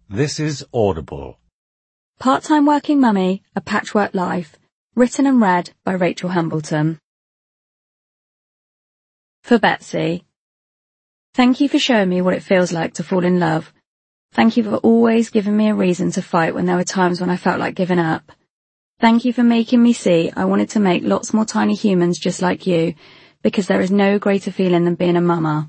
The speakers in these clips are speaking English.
This is Audible. Part-time working mummy, a patchwork life. Written and read by Rachel Hambleton. For Betsy. Thank you for showing me what it feels like to fall in love. Thank you for always giving me a reason to fight when there were times when I felt like giving up. Thank you for making me see I wanted to make lots more tiny humans just like you, because there is no greater feeling than being a mama.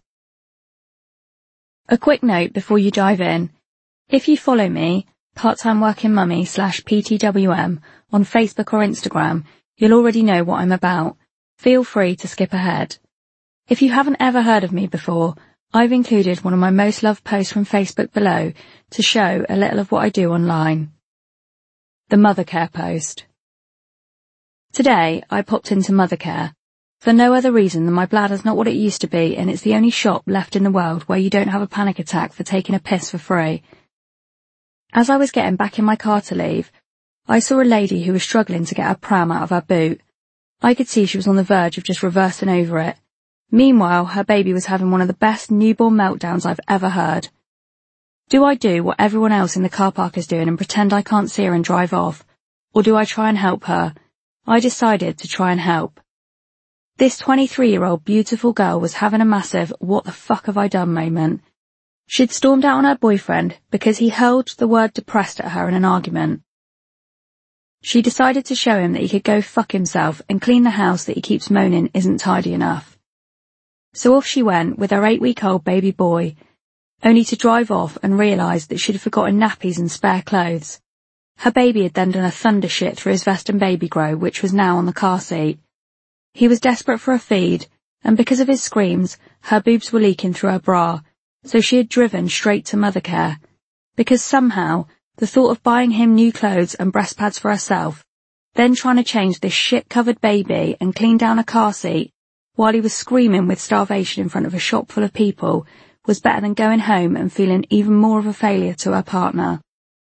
A quick note before you dive in. If you follow me, Part-Time Working Mummy /PTWM, on Facebook or Instagram, you'll already know what I'm about. Feel free to skip ahead. If you haven't ever heard of me before, I've included one of my most loved posts from Facebook below to show a little of what I do online. The Mothercare post. Today, I popped into Mothercare, for no other reason than my bladder's not what it used to be, and it's the only shop left in the world where you don't have a panic attack for taking a piss for free. As I was getting back in my car to leave, I saw a lady who was struggling to get her pram out of her boot. I could see she was on the verge of just reversing over it. Meanwhile, her baby was having one of the best newborn meltdowns I've ever heard. Do I do what everyone else in the car park is doing and pretend I can't see her and drive off? Or do I try and help her? I decided to try and help. This 23-year-old beautiful girl was having a massive what the fuck have I done moment. She'd stormed out on her boyfriend because he hurled the word depressed at her in an argument. She decided to show him that he could go fuck himself and clean the house that he keeps moaning isn't tidy enough. So off she went with her 8-week-old baby boy, only to drive off and realise that she'd forgotten nappies and spare clothes. Her baby had then done a thunder shit through his vest and baby grow, which was now on the car seat. He was desperate for a feed, and because of his screams, her boobs were leaking through her bra, so she had driven straight to Mothercare, because somehow the thought of buying him new clothes and breast pads for herself, then trying to change this shit-covered baby and clean down a car seat while he was screaming with starvation in front of a shop full of people, was better than going home and feeling even more of a failure to her partner.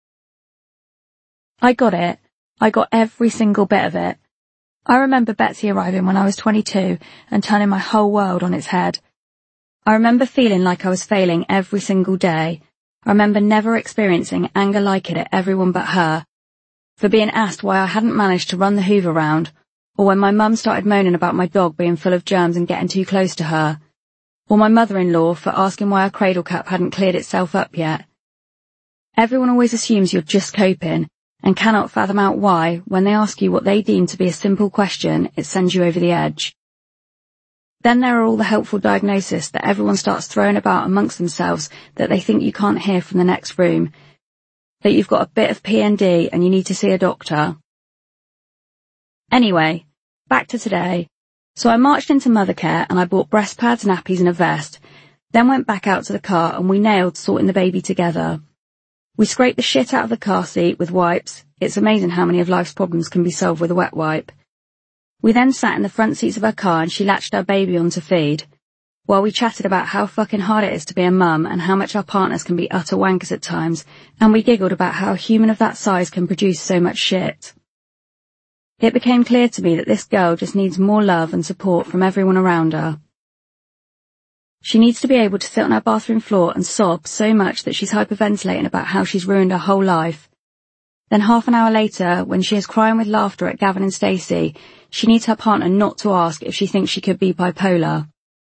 I got it. I got every single bit of it. I remember Betsy arriving when I was 22 and turning my whole world on its head. I remember feeling like I was failing every single day. I remember never experiencing anger like it at everyone but her, for being asked why I hadn't managed to run the Hoover round, or when my mum started moaning about my dog being full of germs and getting too close to her, or my mother-in-law for asking why her cradle cap hadn't cleared itself up yet. Everyone always assumes you're just coping, and cannot fathom out why, when they ask you what they deem to be a simple question, it sends you over the edge. Then there are all the helpful diagnoses that everyone starts throwing about amongst themselves that they think you can't hear from the next room, that you've got a bit of PND and you need to see a doctor. Anyway, back to today. So I marched into Mothercare and I bought breast pads, nappies and a vest, then went back out to the car and we nailed sorting the baby together. We scraped the shit out of the car seat with wipes. It's amazing how many of life's problems can be solved with a wet wipe. We then sat in the front seats of her car and she latched our baby on to feed, while we chatted about how fucking hard it is to be a mum and how much our partners can be utter wankers at times, and we giggled about how a human of that size can produce so much shit. It became clear to me that this girl just needs more love and support from everyone around her. She needs to be able to sit on her bathroom floor and sob so much that she's hyperventilating about how she's ruined her whole life. Then half an hour later, when she is crying with laughter at Gavin and Stacey, she needs her partner not to ask if she thinks she could be bipolar.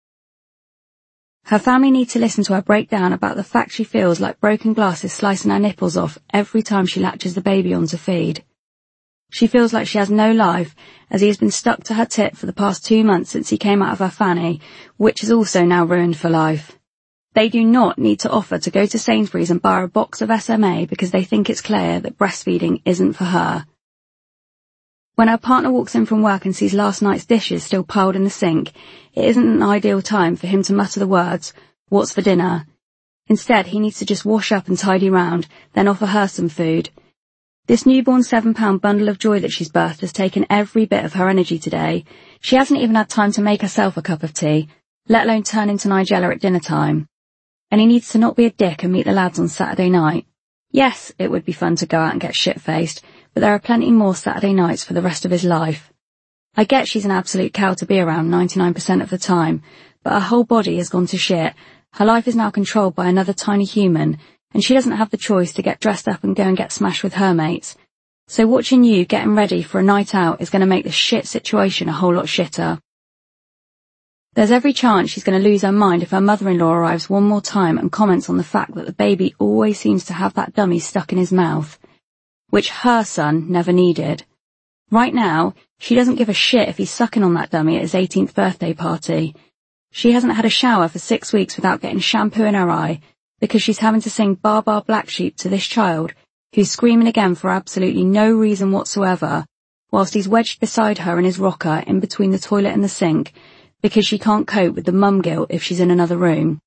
Her family need to listen to her break down about the fact she feels like broken glass is slicing her nipples off every time she latches the baby on to feed. She feels like she has no life, as he has been stuck to her tit for the past 2 months since he came out of her fanny, which is also now ruined for life. They do not need to offer to go to Sainsbury's and buy a box of SMA because they think it's clear that breastfeeding isn't for her. When her partner walks in from work and sees last night's dishes still piled in the sink, it isn't an ideal time for him to mutter the words, "What's for dinner?" Instead, he needs to just wash up and tidy round, then offer her some food. This newborn £7 bundle of joy that she's birthed has taken every bit of her energy today. She hasn't even had time to make herself a cup of tea, let alone turn into Nigella at dinner time. And he needs to not be a dick and meet the lads on Saturday night. Yes, it would be fun to go out and get shit-faced, but there are plenty more Saturday nights for the rest of his life. I get she's an absolute cow to be around 99% of the time, but her whole body has gone to shit. Her life is now controlled by another tiny human, and she doesn't have the choice to get dressed up and go and get smashed with her mates. So watching you getting ready for a night out is going to make the shit situation a whole lot shitter. There's every chance she's going to lose her mind if her mother-in-law arrives one more time and comments on the fact that the baby always seems to have that dummy stuck in his mouth, which her son never needed. Right now, she doesn't give a shit if he's sucking on that dummy at his 18th birthday party. She hasn't had a shower for 6 weeks without getting shampoo in her eye because she's having to sing Bar Bar Black Sheep to this child who's screaming again for absolutely no reason whatsoever, whilst he's wedged beside her in his rocker in between the toilet and the sink because she can't cope with the mum guilt if she's in another room.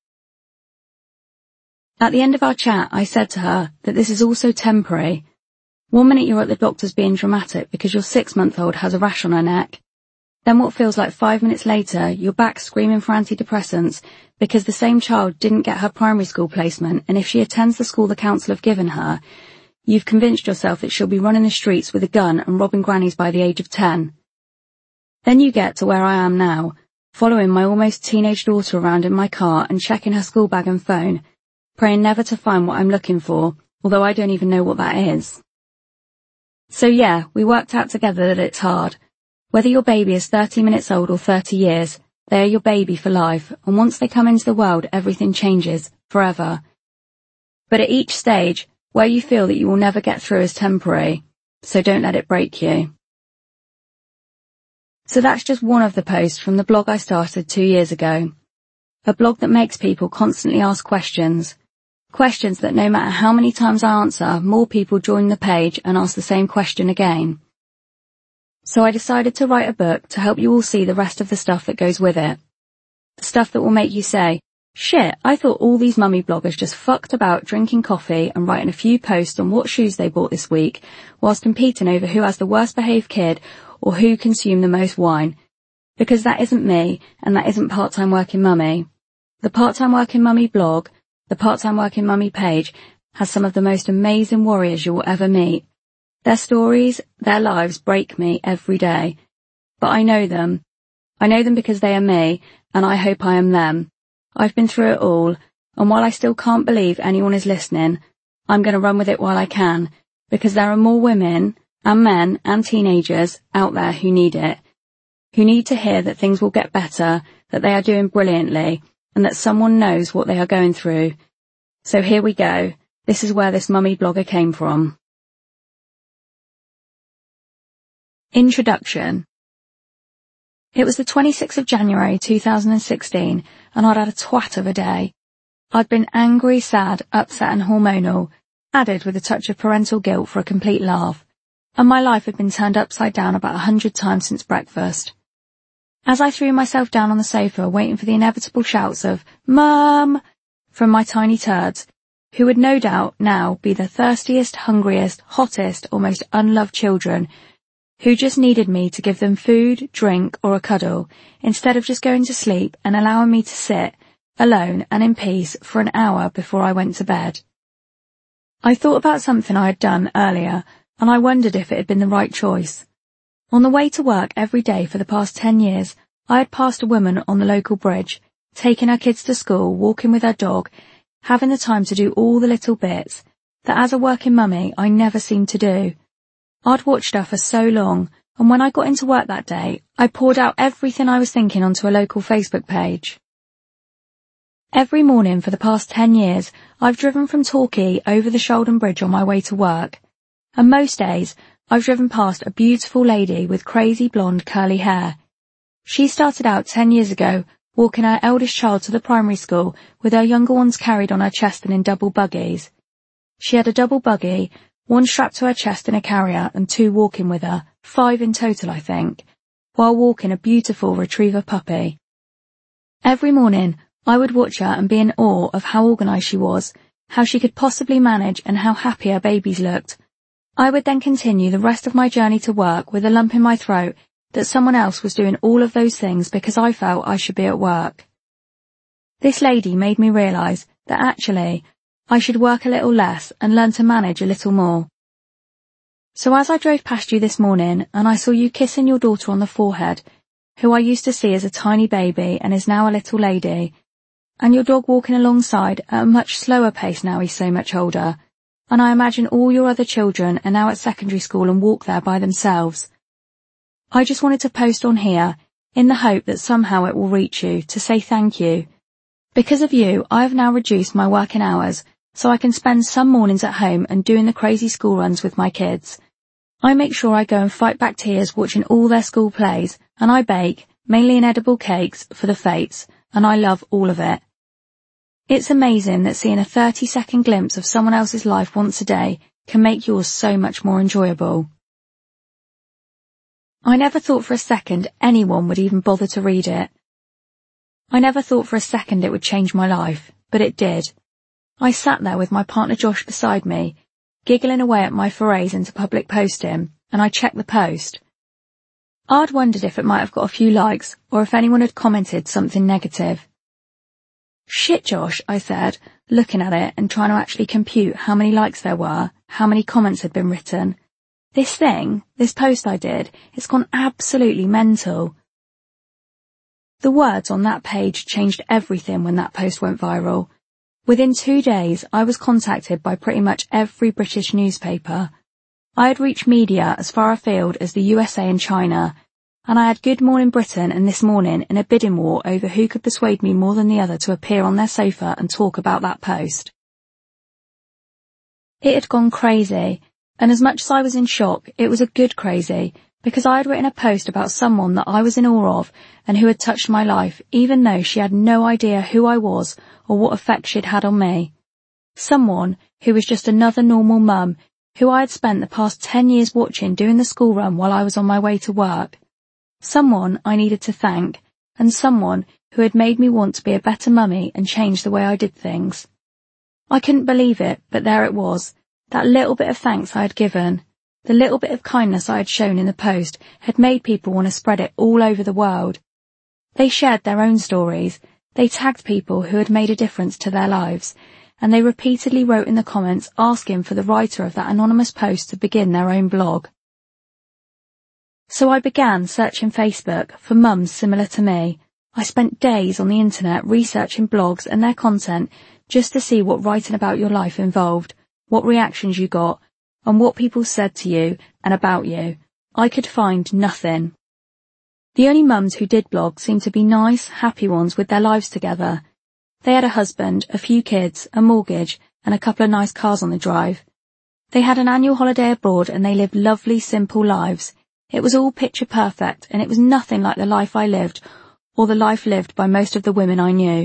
At the end of our chat, I said to her that this is also temporary. 1 minute you're at the doctor's being dramatic because your 6-month-old has a rash on her neck. Then what feels like 5 minutes later, you're back screaming for antidepressants because the same child didn't get her primary school placement, and if she attends the school the council have given her, you've convinced yourself that she'll be running the streets with a gun and robbing grannies by the age of 10. Then you get to where I am now, following my almost teenage daughter around in my car and checking her school bag and phone, praying never to find what I'm looking for, although I don't even know what that is. So yeah, we worked out together that it's hard. Whether your baby is 30 minutes old or 30 years, they are your baby for life, and once they come into the world, everything changes, forever. But at each stage, where you feel that you will never get through is temporary, so don't let it break you. So that's just one of the posts from the blog I started 2 years ago. A blog that makes people constantly ask questions. Questions that no matter how many times I answer, more people join the page and ask the same question again. So I decided to write a book to help you all see the rest of the stuff that goes with it. The stuff that will make you say, shit, I thought all these mummy bloggers just fucked about drinking coffee and writing a few posts on what shoes they bought this week, whilst competing over who has the worst behaved kid or who consumed the most wine. Because that isn't me, and that isn't Part-Time Working Mummy. The Part-Time Working Mummy blog, the Part-Time Working Mummy page, has some of the most amazing warriors you will ever meet. Their stories, their lives break me every day. But I know them. I know them because they are me, and I hope I am them. I've been through it all, and while I still can't believe anyone is listening, I'm going to run with it while I can, because there are more women, and men, and teenagers out there who need it. Who need to hear that things will get better, that they are doing brilliantly, and that someone knows what they are going through. So here we go. This is where this mummy blogger came from. Introduction. It was the 26th of January 2016, and I'd had a twat of a day. I'd been angry, sad, upset and hormonal, added with a touch of parental guilt for a complete laugh, and my life had been turned upside down about 100 times since breakfast. As I threw myself down on the sofa waiting for the inevitable shouts of "Mum!" from my tiny turds, who would no doubt now be the thirstiest, hungriest, hottest, or most unloved children, who just needed me to give them food, drink, or a cuddle, instead of just going to sleep and allowing me to sit, alone and in peace, for an hour before I went to bed. I thought about something I had done earlier, and I wondered if it had been the right choice. On the way to work every day for the past 10 years, I had passed a woman on the local bridge, taking her kids to school, walking with her dog, having the time to do all the little bits that as a working mummy I never seemed to do. I'd watched her for so long, and when I got into work that day, I poured out everything I was thinking onto a local Facebook page. Every morning for the past 10 years, I've driven from Torquay over the Shoulden Bridge on my way to work, and most days I've driven past a beautiful lady with crazy blonde curly hair. She started out 10 years ago walking her eldest child to the primary school with her younger ones carried on her chest and in double buggies. She had a double buggy, one strapped to her chest in a carrier and 2 walking with her, 5 in total I think, while walking a beautiful retriever puppy. Every morning I would watch her and be in awe of how organised she was, how she could possibly manage and how happy her babies looked. I would then continue the rest of my journey to work with a lump in my throat that someone else was doing all of those things because I felt I should be at work. This lady made me realise that actually I should work a little less and learn to manage a little more. So as I drove past you this morning and I saw you kissing your daughter on the forehead, who I used to see as a tiny baby and is now a little lady, And your dog walking alongside at a much slower pace now he's so much older. And I imagine all your other children are now at secondary school and walk there by themselves. I just wanted to post on here, in the hope that somehow it will reach you, to say thank you. Because of you, I have now reduced my working hours, so I can spend some mornings at home and doing the crazy school runs with my kids. I make sure I go and fight back tears watching all their school plays, and I bake, mainly inedible cakes, for the Fates, and I love all of it. It's amazing that seeing a 30-second glimpse of someone else's life once a day can make yours so much more enjoyable. I never thought for a second anyone would even bother to read it. I never thought for a second it would change my life, but it did. I sat there with my partner Josh beside me, giggling away at my forays into public posting, and I checked the post. I'd wondered if it might have got a few likes, or if anyone had commented something negative. Shit, Josh, I said, looking at it and trying to actually compute how many likes there were, how many comments had been written. This post I did, it's gone absolutely mental. The words on that page changed everything when that post went viral. Within 2 days, I was contacted by pretty much every British newspaper. I had reached media as far afield as the USA and China, and I had Good Morning Britain and This Morning in a bidding war over who could persuade me more than the other to appear on their sofa and talk about that post. It had gone crazy, and as much as I was in shock, it was a good crazy, because I had written a post about someone that I was in awe of and who had touched my life, even though she had no idea who I was or what effect she'd had on me. Someone who was just another normal mum, who I had spent the past 10 years watching doing the school run while I was on my way to work. Someone I needed to thank, and someone who had made me want to be a better mummy and change the way I did things. I couldn't believe it, but there it was. That little bit of thanks I had given, the little bit of kindness I had shown in the post, had made people want to spread it all over the world. They shared their own stories, they tagged people who had made a difference to their lives, and they repeatedly wrote in the comments asking for the writer of that anonymous post to begin their own blog. So I began searching Facebook for mums similar to me. I spent days on the internet researching blogs and their content just to see what writing about your life involved, what reactions you got, and what people said to you and about you. I could find nothing. The only mums who did blog seemed to be nice, happy ones with their lives together. They had a husband, a few kids, a mortgage, and a couple of nice cars on the drive. They had an annual holiday abroad and they lived lovely, simple lives. It was all picture perfect, and it was nothing like the life I lived, or the life lived by most of the women I knew.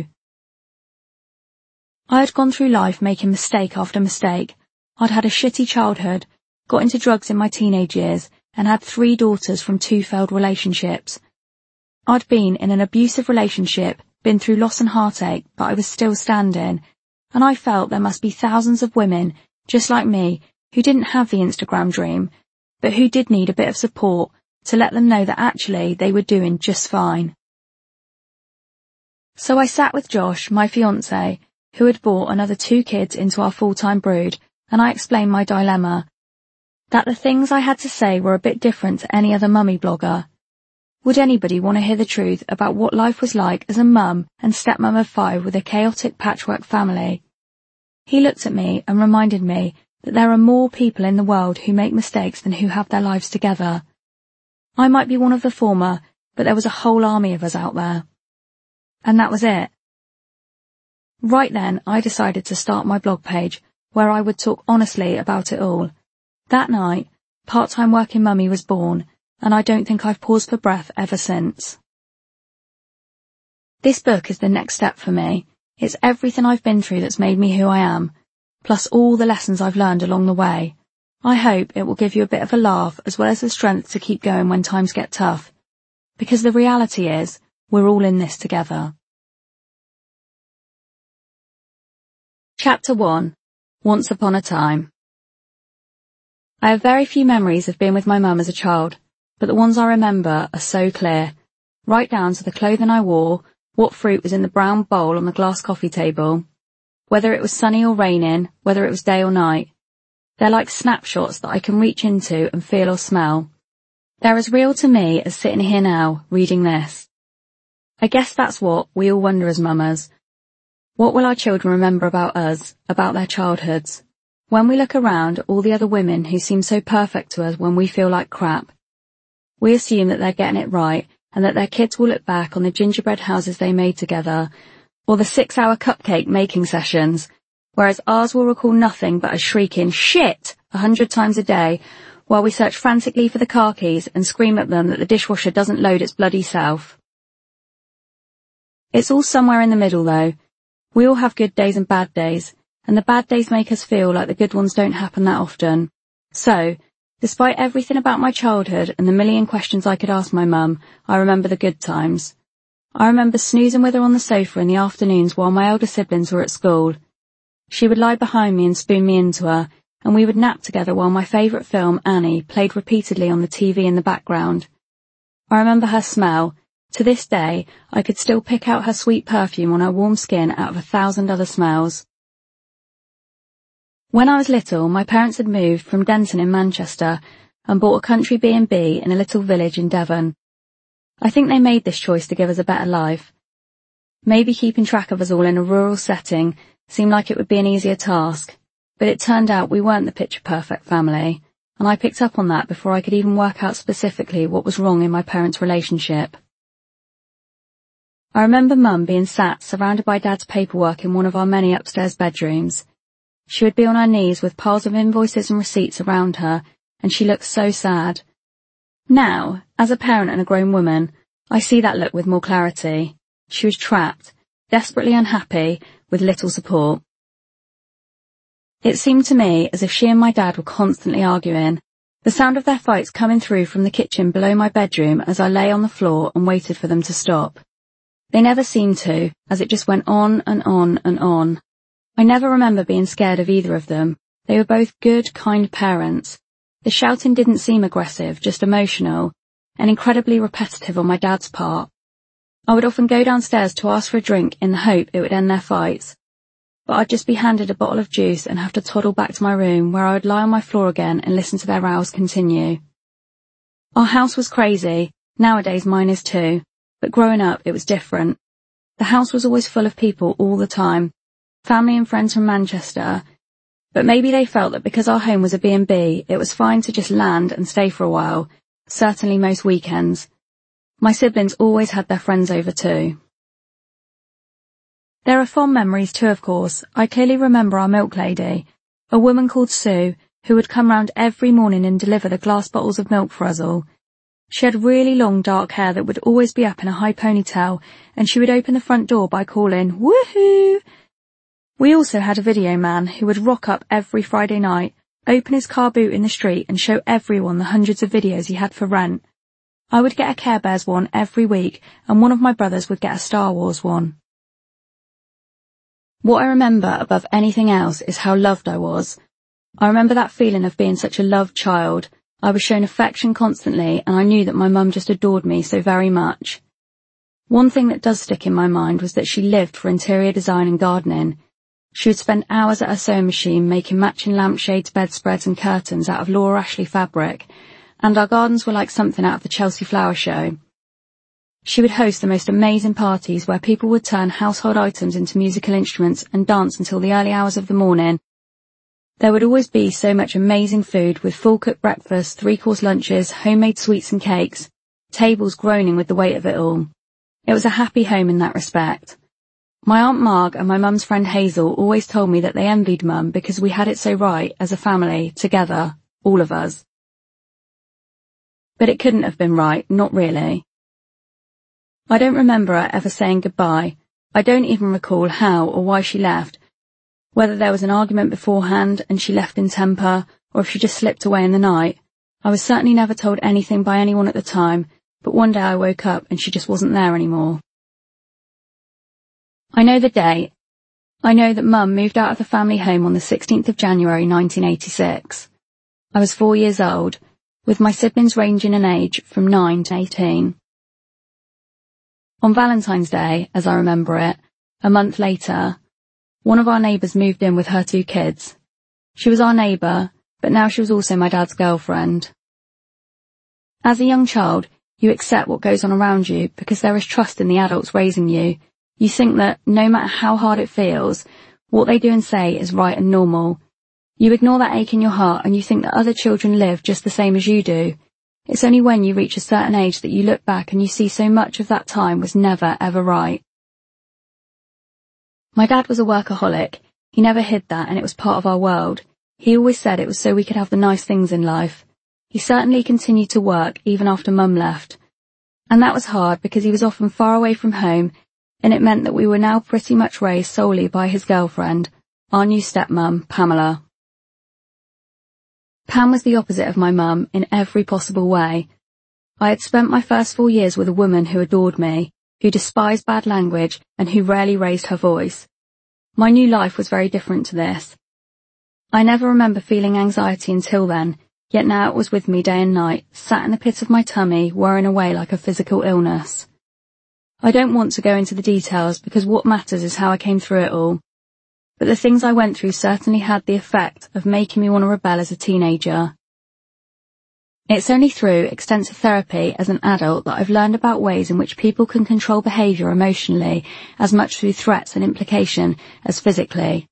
I had gone through life making mistake after mistake. I'd had a shitty childhood, got into drugs in my teenage years, and had 3 daughters from 2 failed relationships. I'd been in an abusive relationship, been through loss and heartache, but I was still standing, and I felt there must be thousands of women, just like me, who didn't have the Instagram dream, but who did need a bit of support to let them know that actually they were doing just fine. So I sat with Josh, my fiancé, who had brought another 2 kids into our full-time brood, and I explained my dilemma, that the things I had to say were a bit different to any other mummy blogger. Would anybody want to hear the truth about what life was like as a mum and stepmom of 5 with a chaotic patchwork family? He looked at me and reminded me that there are more people in the world who make mistakes than who have their lives together. I might be one of the former, but there was a whole army of us out there. And that was it. Right then, I decided to start my blog page, where I would talk honestly about it all. That night, Part-Time Working Mummy was born, and I don't think I've paused for breath ever since. This book is the next step for me. It's everything I've been through that's made me who I am, plus all the lessons I've learned along the way. I hope it will give you a bit of a laugh as well as the strength to keep going when times get tough. Because the reality is, we're all in this together. Chapter 1. Once Upon a Time. I have very few memories of being with my mum as a child, but the ones I remember are so clear, right down to the clothing I wore, what fruit was in the brown bowl on the glass coffee table, whether it was sunny or raining, whether it was day or night. They're like snapshots that I can reach into and feel or smell. They're as real to me as sitting here now, reading this. I guess that's what we all wonder as mamas. What will our children remember about us, about their childhoods? When we look around at all the other women who seem so perfect to us when we feel like crap, we assume that they're getting it right and that their kids will look back on the gingerbread houses they made together, or the 6-hour cupcake making sessions, whereas ours will recall nothing but a shrieking shit 100 times a day while we search frantically for the car keys and scream at them that the dishwasher doesn't load its bloody self. It's all somewhere in the middle though. We all have good days and bad days, and the bad days make us feel like the good ones don't happen that often. So, despite everything about my childhood and the million questions I could ask my mum, I remember the good times. I remember snoozing with her on the sofa in the afternoons while my elder siblings were at school. She would lie behind me and spoon me into her, and we would nap together while my favourite film, Annie, played repeatedly on the TV in the background. I remember her smell. To this day, I could still pick out her sweet perfume on her warm skin out of 1,000 other smells. When I was little, my parents had moved from Denton in Manchester and bought a country B&B in a little village in Devon. I think they made this choice to give us a better life. Maybe keeping track of us all in a rural setting seemed like it would be an easier task, but it turned out we weren't the picture-perfect family, and I picked up on that before I could even work out specifically what was wrong in my parents' relationship. I remember Mum being sat surrounded by Dad's paperwork in one of our many upstairs bedrooms. She would be on her knees with piles of invoices and receipts around her, and she looked so sad. Now, as a parent and a grown woman, I see that look with more clarity. She was trapped, desperately unhappy, with little support. It seemed to me as if she and my dad were constantly arguing, the sound of their fights coming through from the kitchen below my bedroom as I lay on the floor and waited for them to stop. They never seemed to, as it just went on and on and on. I never remember being scared of either of them. They were both good, kind parents. The shouting didn't seem aggressive, just emotional, and incredibly repetitive on my dad's part. I would often go downstairs to ask for a drink in the hope it would end their fights, but I'd just be handed a bottle of juice and have to toddle back to my room where I would lie on my floor again and listen to their rows continue. Our house was crazy, nowadays mine is too, but growing up it was different. The house was always full of people all the time, family and friends from Manchester, but maybe they felt that because our home was a B&B, it was fine to just land and stay for a while, certainly most weekends. My siblings always had their friends over too. There are fond memories too, of course. I clearly remember our milk lady, a woman called Sue, who would come round every morning and deliver the glass bottles of milk for us all. She had really long dark hair that would always be up in a high ponytail, and she would open the front door by calling, "Woohoo!" We also had a video man who would rock up every Friday night, open his car boot in the street and show everyone the hundreds of videos he had for rent. I would get a Care Bears one every week, and one of my brothers would get a Star Wars one. What I remember above anything else is how loved I was. I remember that feeling of being such a loved child. I was shown affection constantly, and I knew that my mum just adored me so very much. One thing that does stick in my mind was that she lived for interior design and gardening. She would spend hours at her sewing machine making matching lampshades, bedspreads and curtains out of Laura Ashley fabric, and our gardens were like something out of the Chelsea Flower Show. She would host the most amazing parties where people would turn household items into musical instruments and dance until the early hours of the morning. There would always be so much amazing food with full-cooked breakfasts, 3-course lunches, homemade sweets and cakes, tables groaning with the weight of it all. It was a happy home in that respect. My Aunt Marg and my mum's friend Hazel always told me that they envied Mum because we had it so right as a family, together, all of us. But it couldn't have been right, not really. I don't remember her ever saying goodbye. I don't even recall how or why she left, whether there was an argument beforehand and she left in temper, or if she just slipped away in the night. I was certainly never told anything by anyone at the time, but one day I woke up and she just wasn't there anymore. I know the date. I know that Mum moved out of the family home on the 16th of January 1986. I was 4 years old, with my siblings ranging in age from 9 to 18. On Valentine's Day, as I remember it, a month later, one of our neighbours moved in with her 2 kids. She was our neighbour, but now she was also my dad's girlfriend. As a young child, you accept what goes on around you because there is trust in the adults raising you, You think that, no matter how hard it feels, what they do and say is right and normal. You ignore that ache in your heart and you think that other children live just the same as you do. It's only when you reach a certain age that you look back and you see so much of that time was never, ever right. My dad was a workaholic. He never hid that, and it was part of our world. He always said it was so we could have the nice things in life. He certainly continued to work even after Mum left. And that was hard because he was often far away from home, and it meant that we were now pretty much raised solely by his girlfriend, our new stepmum, Pamela. Pam was the opposite of my mum in every possible way. I had spent my first 4 years with a woman who adored me, who despised bad language, and who rarely raised her voice. My new life was very different to this. I never remember feeling anxiety until then, yet now it was with me day and night, sat in the pit of my tummy, worrying away like a physical illness. I don't want to go into the details because what matters is how I came through it all. But the things I went through certainly had the effect of making me want to rebel as a teenager. It's only through extensive therapy as an adult that I've learned about ways in which people can control behaviour emotionally as much through threats and implication as physically.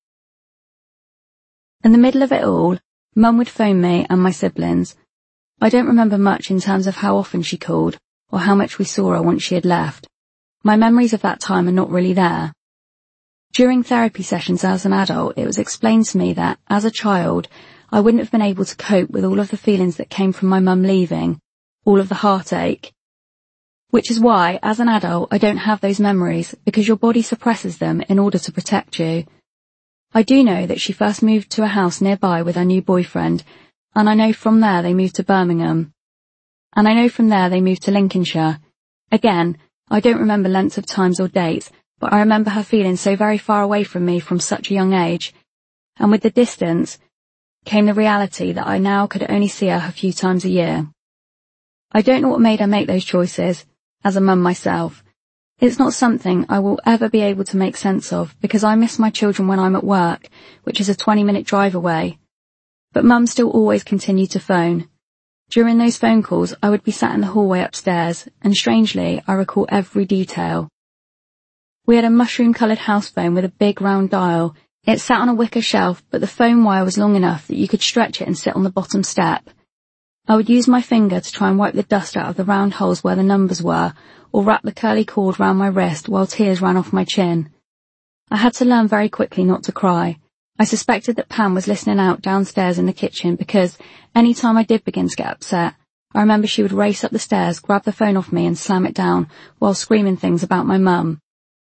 In the middle of it all, Mum would phone me and my siblings. I don't remember much in terms of how often she called or how much we saw her once she had left. My memories of that time are not really there. During therapy sessions as an adult, it was explained to me that, as a child, I wouldn't have been able to cope with all of the feelings that came from my mum leaving, all of the heartache. Which is why, as an adult, I don't have those memories, because your body suppresses them in order to protect you. I do know that she first moved to a house nearby with her new boyfriend, and I know from there they moved to Birmingham. And I know from there they moved to Lincolnshire. Again, I don't remember lengths of times or dates, but I remember her feeling so very far away from me from such a young age, and with the distance came the reality that I now could only see her a few times a year. I don't know what made her make those choices, as a mum myself. It's not something I will ever be able to make sense of, because I miss my children when I'm at work, which is a 20-minute drive away. But Mum still always continued to phone. During those phone calls, I would be sat in the hallway upstairs, and strangely, I recall every detail. We had a mushroom-coloured house phone with a big round dial. It sat on a wicker shelf, but the phone wire was long enough that you could stretch it and sit on the bottom step. I would use my finger to try and wipe the dust out of the round holes where the numbers were, or wrap the curly cord round my wrist while tears ran off my chin. I had to learn very quickly not to cry. I suspected that Pam was listening out downstairs in the kitchen because, any time I did begin to get upset, I remember she would race up the stairs, grab the phone off me and slam it down, while screaming things about my mum.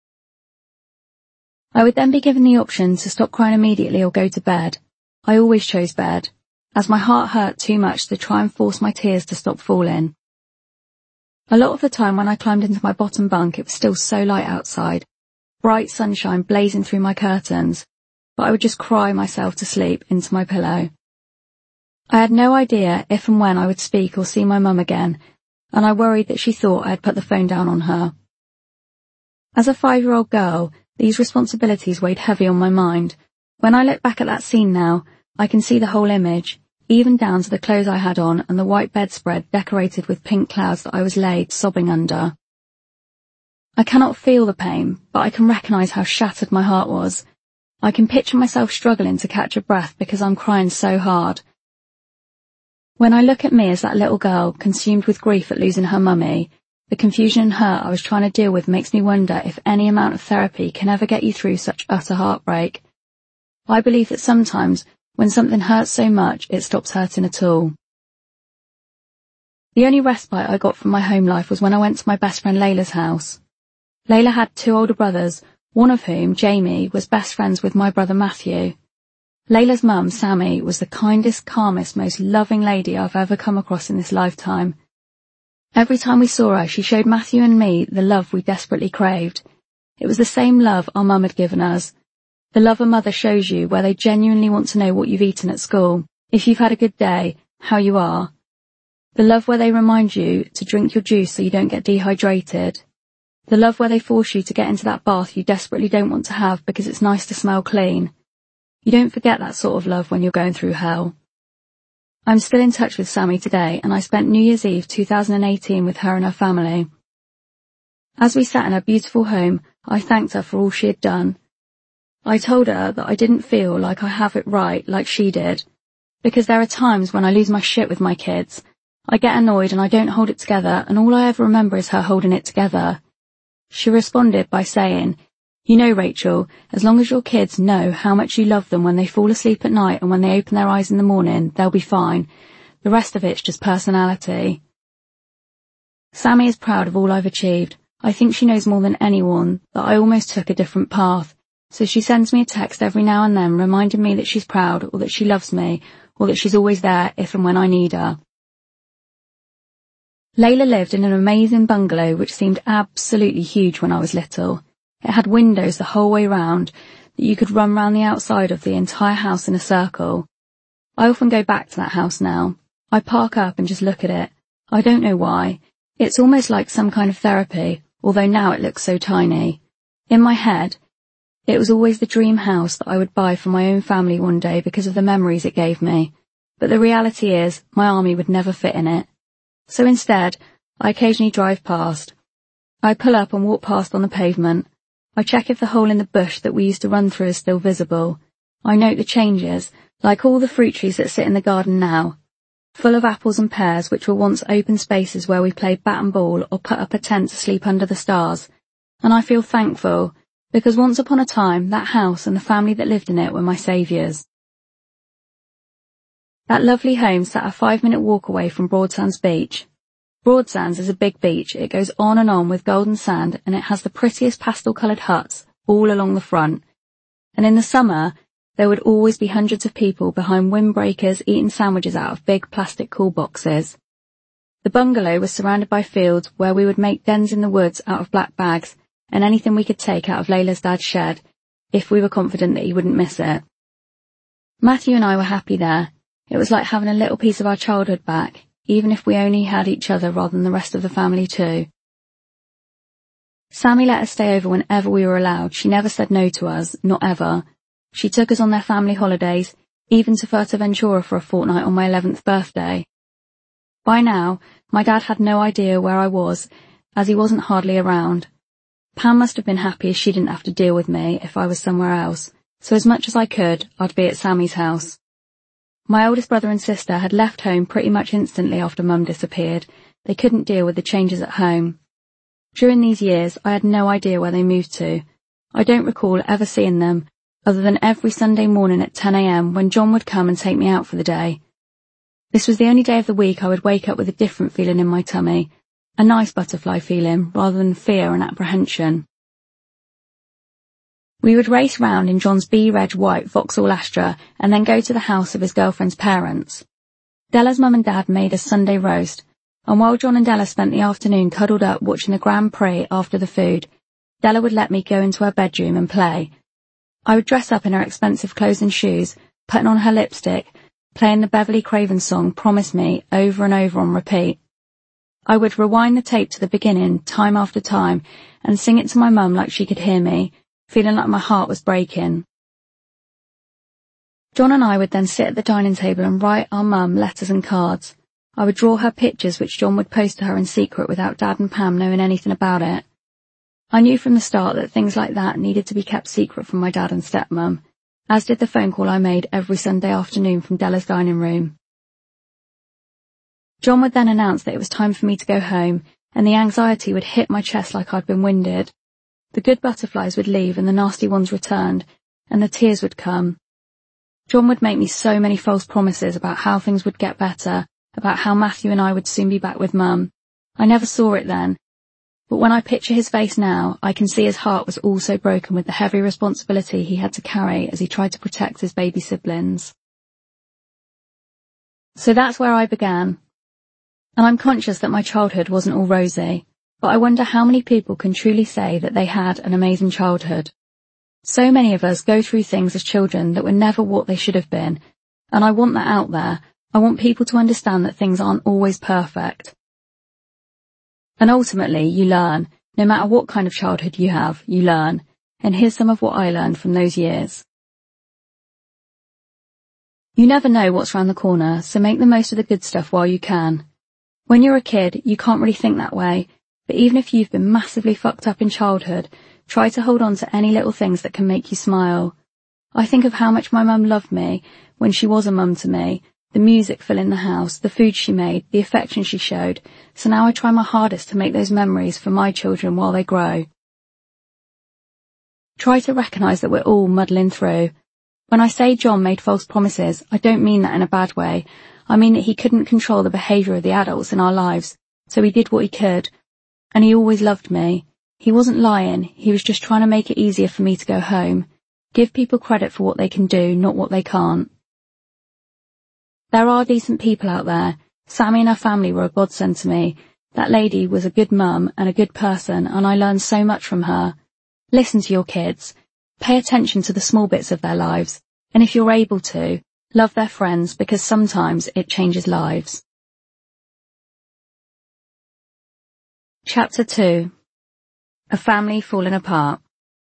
I would then be given the option to stop crying immediately or go to bed. I always chose bed, as my heart hurt too much to try and force my tears to stop falling. A lot of the time when I climbed into my bottom bunk, it was still so light outside, bright sunshine blazing through my curtains, but I would just cry myself to sleep into my pillow. I had no idea if and when I would speak or see my mum again, and I worried that she thought I had put the phone down on her. As a 5-year-old girl, these responsibilities weighed heavy on my mind. When I look back at that scene now, I can see the whole image, even down to the clothes I had on and the white bedspread decorated with pink clouds that I was laid sobbing under. I cannot feel the pain, but I can recognise how shattered my heart was. I can picture myself struggling to catch a breath because I'm crying so hard. When I look at me as that little girl, consumed with grief at losing her mummy, the confusion and hurt I was trying to deal with makes me wonder if any amount of therapy can ever get you through such utter heartbreak. I believe that sometimes, when something hurts so much, it stops hurting at all. The only respite I got from my home life was when I went to my best friend Layla's house. Layla had 2 older brothers, one of whom, Jamie, was best friends with my brother Matthew. Layla's mum, Sammy, was the kindest, calmest, most loving lady I've ever come across in this lifetime. Every time we saw her, she showed Matthew and me the love we desperately craved. It was the same love our mum had given us. The love a mother shows you where they genuinely want to know what you've eaten at school, if you've had a good day, how you are. The love where they remind you to drink your juice so you don't get dehydrated. The love where they force you to get into that bath you desperately don't want to have because it's nice to smell clean. You don't forget that sort of love when you're going through hell. I'm still in touch with Sammy today, and I spent New Year's Eve 2018 with her and her family. As we sat in her beautiful home, I thanked her for all she had done. I told her that I didn't feel like I have it right like she did, because there are times when I lose my shit with my kids. I get annoyed and I don't hold it together, and all I ever remember is her holding it together. She responded by saying, "You know, Rachel, as long as your kids know how much you love them when they fall asleep at night and when they open their eyes in the morning, they'll be fine. The rest of it's just personality." Sammy is proud of all I've achieved. I think she knows more than anyone that I almost took a different path, so she sends me a text every now and then reminding me that she's proud, or that she loves me, or that she's always there if and when I need her. Layla lived in an amazing bungalow which seemed absolutely huge when I was little. It had windows the whole way round, that you could run round the outside of the entire house in a circle. I often go back to that house now. I park up and just look at it. I don't know why. It's almost like some kind of therapy, although now it looks so tiny. In my head, it was always the dream house that I would buy for my own family one day because of the memories it gave me. But the reality is, my army would never fit in it. So instead, I occasionally drive past. I pull up and walk past on the pavement. I check if the hole in the bush that we used to run through is still visible. I note the changes, like all the fruit trees that sit in the garden now, full of apples and pears which were once open spaces where we played bat and ball or put up a tent to sleep under the stars. And I feel thankful, because once upon a time, that house and the family that lived in it were my saviours. That lovely home sat a 5-minute walk away from Broadsands Beach. Broadsands is a big beach. It goes on and on with golden sand, and it has the prettiest pastel-coloured huts all along the front. And in the summer, there would always be hundreds of people behind windbreakers eating sandwiches out of big plastic cool boxes. The bungalow was surrounded by fields where we would make dens in the woods out of black bags and anything we could take out of Layla's dad's shed, if we were confident that he wouldn't miss it. Matthew and I were happy there. It was like having a little piece of our childhood back, even if we only had each other rather than the rest of the family too. Sammy let us stay over whenever we were allowed. She never said no to us, not ever. She took us on their family holidays, even to Fuerteventura for a fortnight on my 11th birthday. By now, my dad had no idea where I was, as he wasn't hardly around. Pam must have been happy as she didn't have to deal with me if I was somewhere else, so as much as I could, I'd be at Sammy's house. My oldest brother and sister had left home pretty much instantly after Mum disappeared. They couldn't deal with the changes at home. During these years, I had no idea where they moved to. I don't recall ever seeing them, other than every Sunday morning at 10 a.m. when John would come and take me out for the day. This was the only day of the week I would wake up with a different feeling in my tummy, a nice butterfly feeling rather than fear and apprehension. We would race round in John's B-Reg white Vauxhall Astra and then go to the house of his girlfriend's parents. Della's mum and dad made us Sunday roast, and while John and Della spent the afternoon cuddled up watching the Grand Prix after the food, Della would let me go into her bedroom and play. I would dress up in her expensive clothes and shoes, putting on her lipstick, playing the Beverly Craven song Promise Me over and over on repeat. I would rewind the tape to the beginning time after time and sing it to my mum like she could hear me, feeling like my heart was breaking. John and I would then sit at the dining table and write our mum letters and cards. I would draw her pictures which John would post to her in secret without Dad and Pam knowing anything about it. I knew from the start that things like that needed to be kept secret from my dad and stepmum, as did the phone call I made every Sunday afternoon from Della's dining room. John would then announce that it was time for me to go home, and the anxiety would hit my chest like I'd been winded. The good butterflies would leave and the nasty ones returned, and the tears would come. John would make me so many false promises about how things would get better, about how Matthew and I would soon be back with Mum. I never saw it then, but when I picture his face now, I can see his heart was also broken with the heavy responsibility he had to carry as he tried to protect his baby siblings. So that's where I began. And I'm conscious that my childhood wasn't all rosy, but I wonder how many people can truly say that they had an amazing childhood. So many of us go through things as children that were never what they should have been, and I want that out there. I want people to understand that things aren't always perfect. And ultimately, you learn. No matter what kind of childhood you have, you learn. And here's some of what I learned from those years. You never know what's round the corner, so make the most of the good stuff while you can. When you're a kid, you can't really think that way, But even if you've been massively fucked up in childhood, try to hold on to any little things that can make you smile. I think of how much my mum loved me when she was a mum to me, the music filling the house, the food she made, the affection she showed, so now I try my hardest to make those memories for my children while they grow. Try to recognise that we're all muddling through. When I say John made false promises, I don't mean that in a bad way. I mean that he couldn't control the behaviour of the adults in our lives, so he did what he could. And he always loved me. He wasn't lying, he was just trying to make it easier for me to go home. Give people credit for what they can do, not what they can't. There are decent people out there. Sammy and her family were a godsend to me. That lady was a good mum and a good person, and I learned so much from her. Listen to your kids. Pay attention to the small bits of their lives, and if you're able to, love their friends because sometimes it changes lives. Chapter 2. A Family Falling Apart.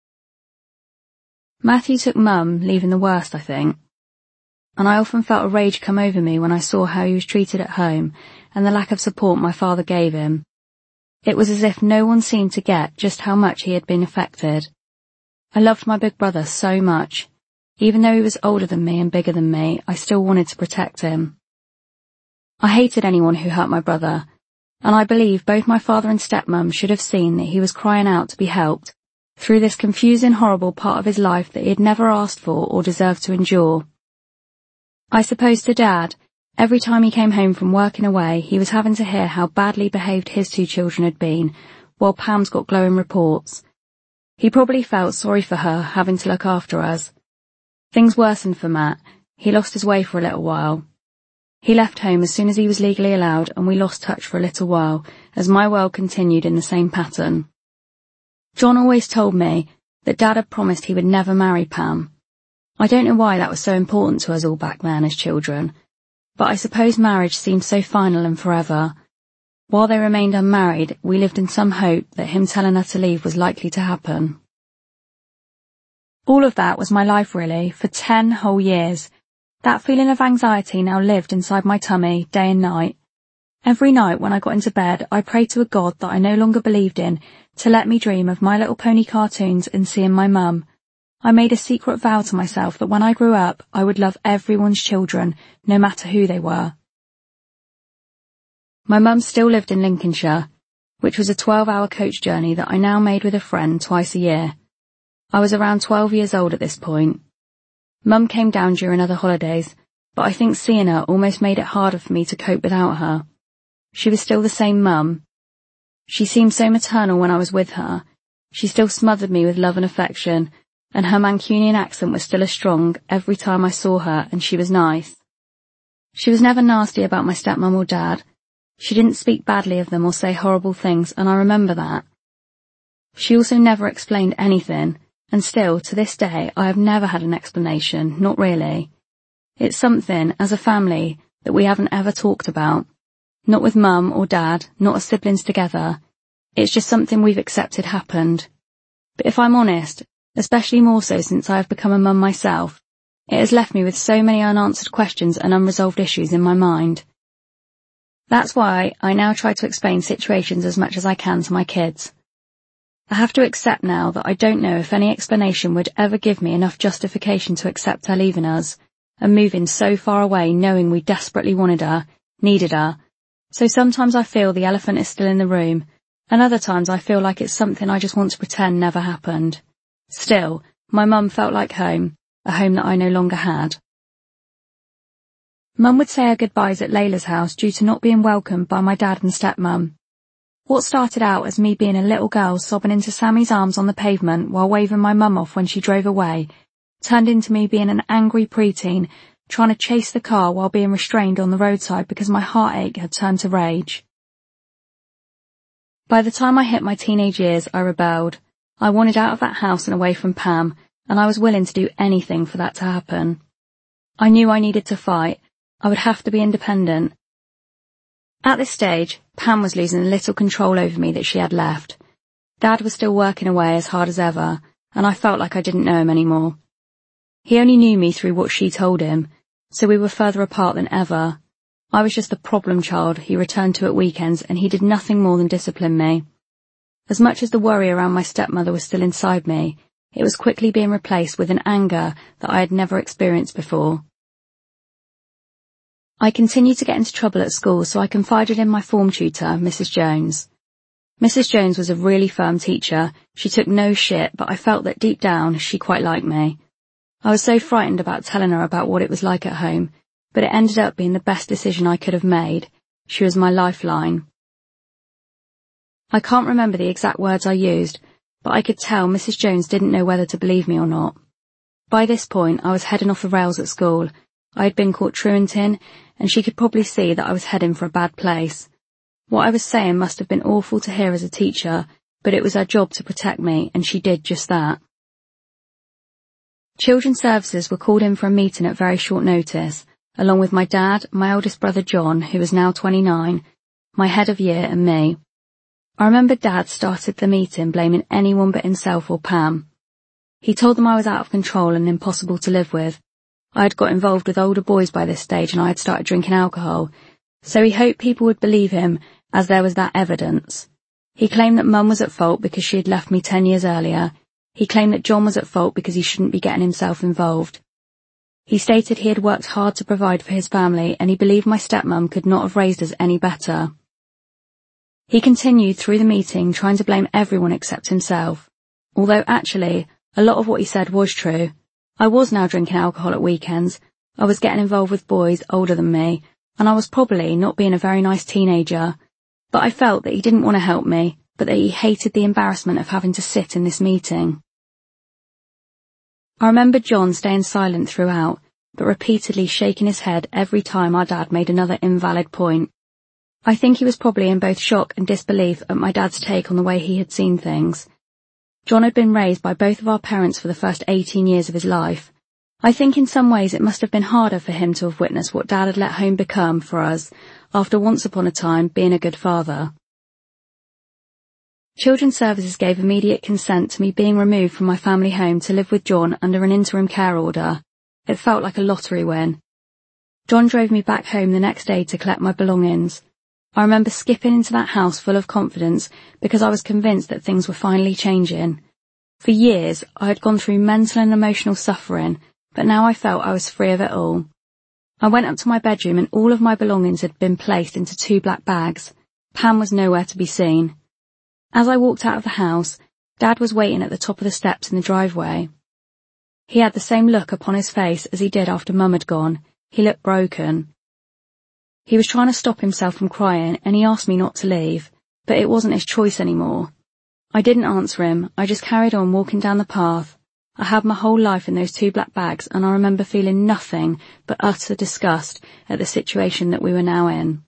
Matthew took Mum, leaving the worst, I think. And I often felt a rage come over me when I saw how he was treated at home and the lack of support my father gave him. It was as if no one seemed to get just how much he had been affected. I loved my big brother so much. Even though he was older than me and bigger than me, I still wanted to protect him. I hated anyone who hurt my brother, and I believe both my father and stepmom should have seen that he was crying out to be helped through this confusing, horrible part of his life that he had never asked for or deserved to endure. I suppose to Dad, every time he came home from working away, he was having to hear how badly behaved his 2 children had been, while Pam's got glowing reports. He probably felt sorry for her having to look after us. Things worsened for Matt. He lost his way for a little while. He left home as soon as he was legally allowed, and we lost touch for a little while, as my world continued in the same pattern. John always told me that Dad had promised he would never marry Pam. I don't know why that was so important to us all back then as children, but I suppose marriage seemed so final and forever. While they remained unmarried, we lived in some hope that him telling her to leave was likely to happen. All of that was my life really, for 10 whole years. That feeling of anxiety now lived inside my tummy, day and night. Every night when I got into bed, I prayed to a God that I no longer believed in to let me dream of My Little Pony cartoons and seeing my mum. I made a secret vow to myself that when I grew up, I would love everyone's children, no matter who they were. My mum still lived in Lincolnshire, which was a 12-hour coach journey that I now made with a friend twice a year. I was around 12 years old at this point. Mum came down during other holidays, but I think seeing her almost made it harder for me to cope without her. She was still the same mum. She seemed so maternal when I was with her. She still smothered me with love and affection, and her Mancunian accent was still as strong every time I saw her, and she was nice. She was never nasty about my stepmom or dad. She didn't speak badly of them or say horrible things, and I remember that. She also never explained anything, and still, to this day, I have never had an explanation, not really. It's something, as a family, that we haven't ever talked about. Not with Mum or Dad, not as siblings together. It's just something we've accepted happened. But if I'm honest, especially more so since I have become a mum myself, it has left me with so many unanswered questions and unresolved issues in my mind. That's why I now try to explain situations as much as I can to my kids. I have to accept now that I don't know if any explanation would ever give me enough justification to accept her leaving us, and moving so far away knowing we desperately wanted her, needed her. So sometimes I feel the elephant is still in the room, and other times I feel like it's something I just want to pretend never happened. Still, my mum felt like home, a home that I no longer had. Mum would say her goodbyes at Layla's house due to not being welcomed by my dad and stepmum. What started out as me being a little girl sobbing into Sammy's arms on the pavement while waving my mum off when she drove away, turned into me being an angry preteen, trying to chase the car while being restrained on the roadside because my heartache had turned to rage. By the time I hit my teenage years, I rebelled. I wanted out of that house and away from Pam, and I was willing to do anything for that to happen. I knew I needed to fight. I would have to be independent. At this stage, Pam was losing the little control over me that she had left. Dad was still working away as hard as ever, and I felt like I didn't know him anymore. He only knew me through what she told him, so we were further apart than ever. I was just the problem child he returned to at weekends, and he did nothing more than discipline me. As much as the worry around my stepmother was still inside me, it was quickly being replaced with an anger that I had never experienced before. I continued to get into trouble at school, so I confided in my form tutor, Mrs. Jones. Mrs. Jones was a really firm teacher. She took no shit, but I felt that deep down she quite liked me. I was so frightened about telling her about what it was like at home, but it ended up being the best decision I could have made. She was my lifeline. I can't remember the exact words I used, but I could tell Mrs. Jones didn't know whether to believe me or not. By this point, I was heading off the rails at school. I had been caught truanting, and she could probably see that I was heading for a bad place. What I was saying must have been awful to hear as a teacher, but it was her job to protect me, and she did just that. Children's Services were called in for a meeting at very short notice, along with my dad, my eldest brother John, who was now 29, my head of year, and me. I remember Dad started the meeting blaming anyone but himself or Pam. He told them I was out of control and impossible to live with. I had got involved with older boys by this stage and I had started drinking alcohol, so he hoped people would believe him as there was that evidence. He claimed that Mum was at fault because she had left me 10 years earlier. He claimed that John was at fault because he shouldn't be getting himself involved. He stated he had worked hard to provide for his family and he believed my stepmum could not have raised us any better. He continued through the meeting trying to blame everyone except himself, although actually a lot of what he said was true. I was now drinking alcohol at weekends, I was getting involved with boys older than me, and I was probably not being a very nice teenager, but I felt that he didn't want to help me, but that he hated the embarrassment of having to sit in this meeting. I remember John staying silent throughout, but repeatedly shaking his head every time our dad made another invalid point. I think he was probably in both shock and disbelief at my dad's take on the way he had seen things. John had been raised by both of our parents for the first 18 years of his life. I think in some ways it must have been harder for him to have witnessed what Dad had let home become for us after once upon a time being a good father. Children's Services gave immediate consent to me being removed from my family home to live with John under an interim care order. It felt like a lottery win. John drove me back home the next day to collect my belongings. I remember skipping into that house full of confidence because I was convinced that things were finally changing. For years, I had gone through mental and emotional suffering, but now I felt I was free of it all. I went up to my bedroom and all of my belongings had been placed into 2 black bags. Pam was nowhere to be seen. As I walked out of the house, Dad was waiting at the top of the steps in the driveway. He had the same look upon his face as he did after Mum had gone. He looked broken. He was trying to stop himself from crying and he asked me not to leave, but it wasn't his choice anymore. I didn't answer him, I just carried on walking down the path. I had my whole life in those 2 black bags and I remember feeling nothing but utter disgust at the situation that we were now in.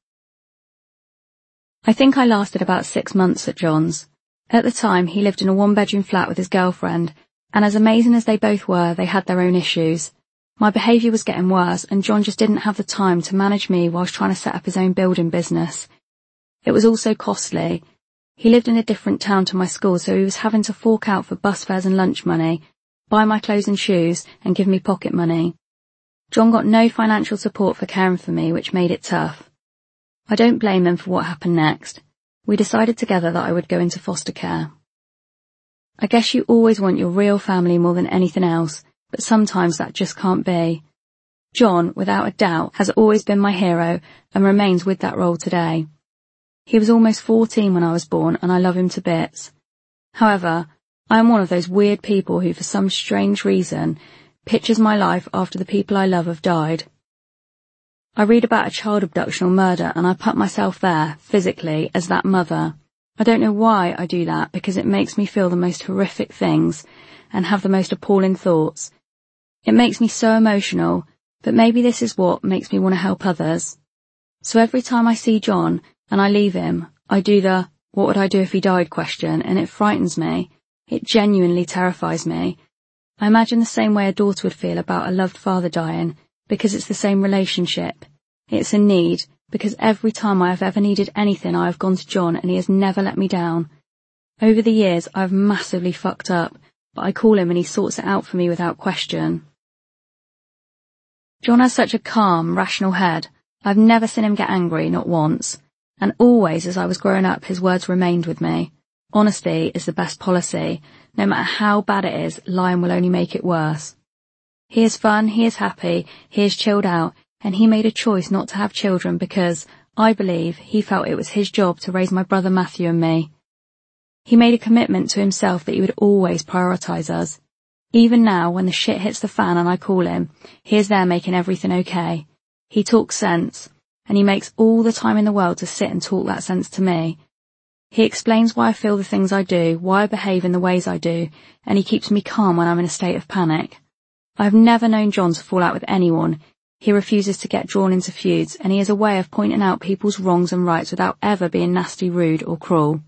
I think I lasted about 6 months at John's. At the time, he lived in a 1-bedroom flat with his girlfriend, and as amazing as they both were, they had their own issues. My behaviour was getting worse, and John just didn't have the time to manage me whilst trying to set up his own building business. It was also costly. He lived in a different town to my school, so he was having to fork out for bus fares and lunch money, buy my clothes and shoes, and give me pocket money. John got no financial support for caring for me, which made it tough. I don't blame him for what happened next. We decided together that I would go into foster care. I guess you always want your real family more than anything else, but sometimes that just can't be. John, without a doubt, has always been my hero and remains with that role today. He was almost 14 when I was born and I love him to bits. However, I am one of those weird people who for some strange reason pictures my life after the people I love have died. I read about a child abduction or murder and I put myself there, physically, as that mother. I don't know why I do that because it makes me feel the most horrific things and have the most appalling thoughts. It makes me so emotional, but maybe this is what makes me want to help others. So every time I see John and I leave him, I do the "what would I do if he died" question and it frightens me. It genuinely terrifies me. I imagine the same way a daughter would feel about a loved father dying, because it's the same relationship. It's a need, because every time I have ever needed anything I have gone to John and he has never let me down. Over the years I have massively fucked up, but I call him and he sorts it out for me without question. John has such a calm, rational head. I've never seen him get angry, not once. And always as I was growing up his words remained with me. Honesty is the best policy. No matter how bad it is, lying will only make it worse. He is fun, he is happy, he is chilled out, and he made a choice not to have children because, I believe, he felt it was his job to raise my brother Matthew and me. He made a commitment to himself that he would always prioritise us. Even now, when the shit hits the fan and I call him, he is there making everything okay. He talks sense, and he makes all the time in the world to sit and talk that sense to me. He explains why I feel the things I do, why I behave in the ways I do, and he keeps me calm when I'm in a state of panic. I've never known John to fall out with anyone. He refuses to get drawn into feuds, and he has a way of pointing out people's wrongs and rights without ever being nasty, rude, or cruel.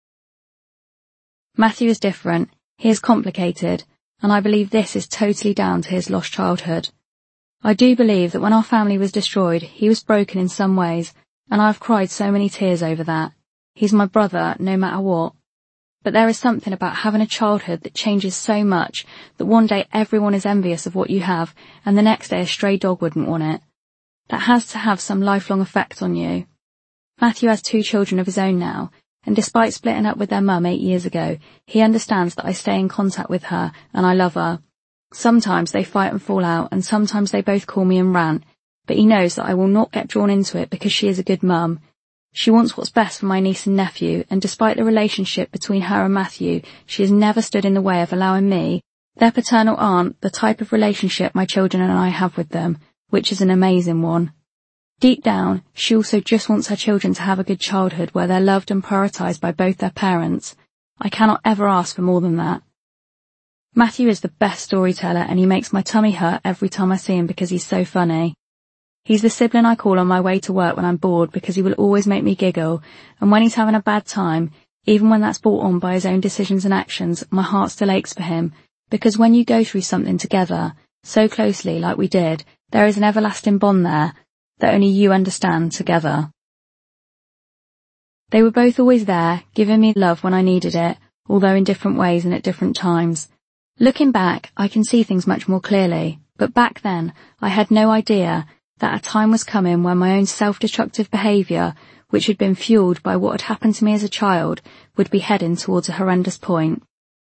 Matthew is different. He is complicated, and I believe this is totally down to his lost childhood. I do believe that when our family was destroyed, he was broken in some ways, and I've cried so many tears over that. He's my brother, no matter what. But there is something about having a childhood that changes so much that one day everyone is envious of what you have, and the next day a stray dog wouldn't want it. That has to have some lifelong effect on you. Matthew has 2 children of his own now, and despite splitting up with their mum 8 years ago, he understands that I stay in contact with her, and I love her. Sometimes they fight and fall out, and sometimes they both call me and rant, but he knows that I will not get drawn into it because she is a good mum. She wants what's best for my niece and nephew, and despite the relationship between her and Matthew, she has never stood in the way of allowing me, their paternal aunt, the type of relationship my children and I have with them, which is an amazing one. Deep down, she also just wants her children to have a good childhood where they're loved and prioritised by both their parents. I cannot ever ask for more than that. Matthew is the best storyteller, and he makes my tummy hurt every time I see him because he's so funny. He's the sibling I call on my way to work when I'm bored because he will always make me giggle, and when he's having a bad time, even when that's brought on by his own decisions and actions, my heart still aches for him, because when you go through something together, so closely like we did, there is an everlasting bond there that only you understand together. They were both always there, giving me love when I needed it, although in different ways and at different times. Looking back, I can see things much more clearly, but back then, I had no idea that a time was coming when my own self-destructive behaviour, which had been fuelled by what had happened to me as a child, would be heading towards a horrendous point.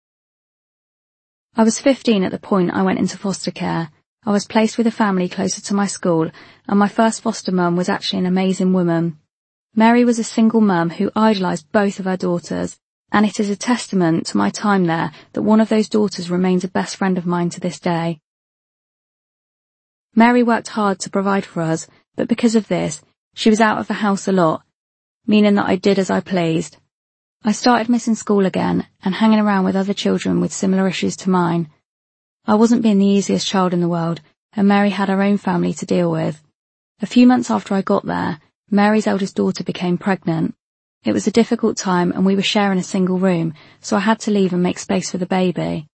I was 15 at the point I went into foster care. I was placed with a family closer to my school, and my first foster mum was actually an amazing woman. Mary was a single mum who idolised both of her daughters, and it is a testament to my time there that one of those daughters remains a best friend of mine to this day. Mary worked hard to provide for us, but because of this, she was out of the house a lot, meaning that I did as I pleased. I started missing school again and hanging around with other children with similar issues to mine. I wasn't being the easiest child in the world, and Mary had her own family to deal with. A few months after I got there, Mary's eldest daughter became pregnant. It was a difficult time and we were sharing a single room, so I had to leave and make space for the baby.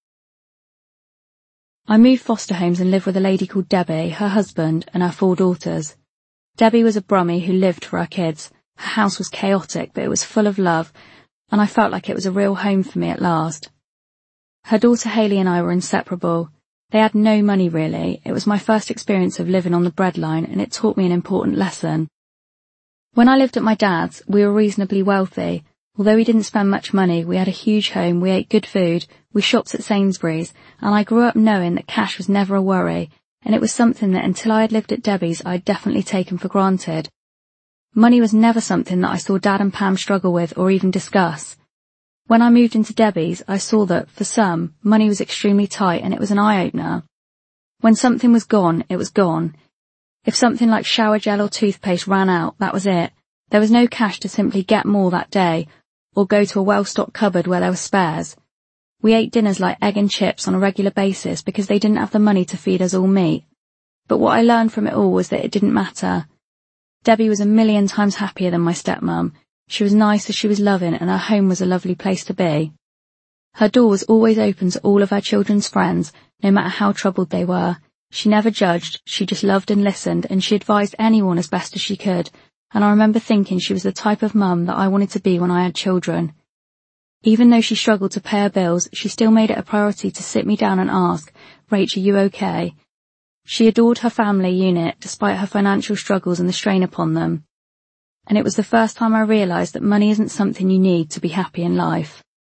I moved foster homes and lived with a lady called Debbie, her husband, and her 4 daughters. Debbie was a brummie who lived for her kids. Her house was chaotic, but it was full of love, and I felt like it was a real home for me at last. Her daughter Hayley and I were inseparable. They had no money really. It was my first experience of living on the breadline, and it taught me an important lesson. When I lived at my dad's, we were reasonably wealthy. Although we didn't spend much money, we had a huge home, we ate good food, we shopped at Sainsbury's, and I grew up knowing that cash was never a worry, and it was something that until I had lived at Debbie's I had definitely taken for granted. Money was never something that I saw Dad and Pam struggle with or even discuss. When I moved into Debbie's, I saw that, for some, money was extremely tight and it was an eye-opener. When something was gone, it was gone. If something like shower gel or toothpaste ran out, that was it. There was no cash to simply get more that day, or go to a well-stocked cupboard where there were spares. We ate dinners like egg and chips on a regular basis because they didn't have the money to feed us all meat. But what I learned from it all was that it didn't matter. Debbie was a million times happier than my stepmum. She was nice as she was loving, and her home was a lovely place to be. Her door was always open to all of her children's friends, no matter how troubled they were. She never judged, she just loved and listened, and she advised anyone as best as she could, and I remember thinking she was the type of mum that I wanted to be when I had children. Even though she struggled to pay her bills, she still made it a priority to sit me down and ask, "Rach, are you okay?" She adored her family unit despite her financial struggles and the strain upon them. And it was the first time I realised that money isn't something you need to be happy in life.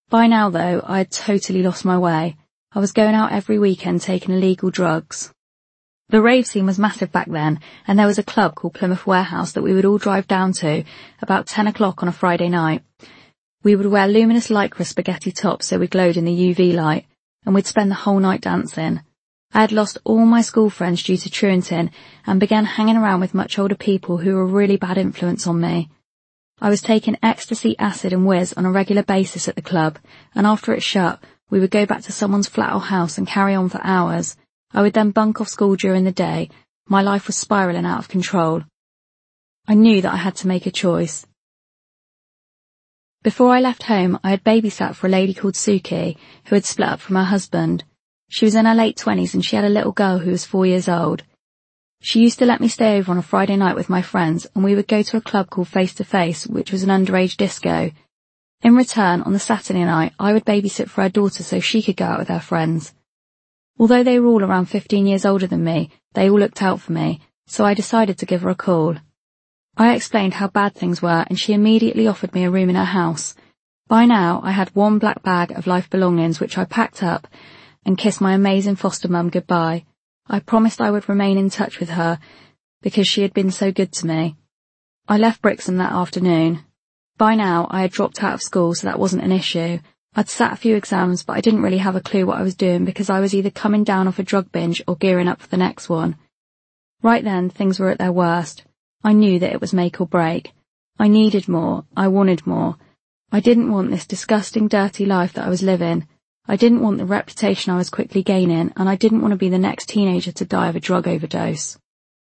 By now, though, I had totally lost my way. I was going out every weekend taking illegal drugs. The rave scene was massive back then, and there was a club called Plymouth Warehouse that we would all drive down to about 10 o'clock on a Friday night. We would wear luminous lycra spaghetti tops so we glowed in the UV light, and we'd spend the whole night dancing. I had lost all my school friends due to truanting and began hanging around with much older people who were a really bad influence on me. I was taking ecstasy, acid and whiz on a regular basis at the club, and after it shut, we would go back to someone's flat or house and carry on for hours. I would then bunk off school during the day. My life was spiralling out of control. I knew that I had to make a choice. Before I left home, I had babysat for a lady called Suki, who had split up from her husband. She was in her late 20s and she had a little girl who was 4 years old. She used to let me stay over on a Friday night with my friends, and we would go to a club called Face to Face, which was an underage disco. In return, on the Saturday night, I would babysit for her daughter so she could go out with her friends. Although they were all around 15 years older than me, they all looked out for me, so I decided to give her a call. I explained how bad things were, and she immediately offered me a room in her house. By now, I had one black bag of life belongings which I packed up and kissed my amazing foster mum goodbye. I promised I would remain in touch with her because she had been so good to me. I left Brixham that afternoon. By now, I had dropped out of school, so that wasn't an issue. I'd sat a few exams, but I didn't really have a clue what I was doing because I was either coming down off a drug binge or gearing up for the next one. Right then, things were at their worst. I knew that it was make or break. I needed more. I wanted more. I didn't want this disgusting, dirty life that I was living. I didn't want the reputation I was quickly gaining, and I didn't want to be the next teenager to die of a drug overdose.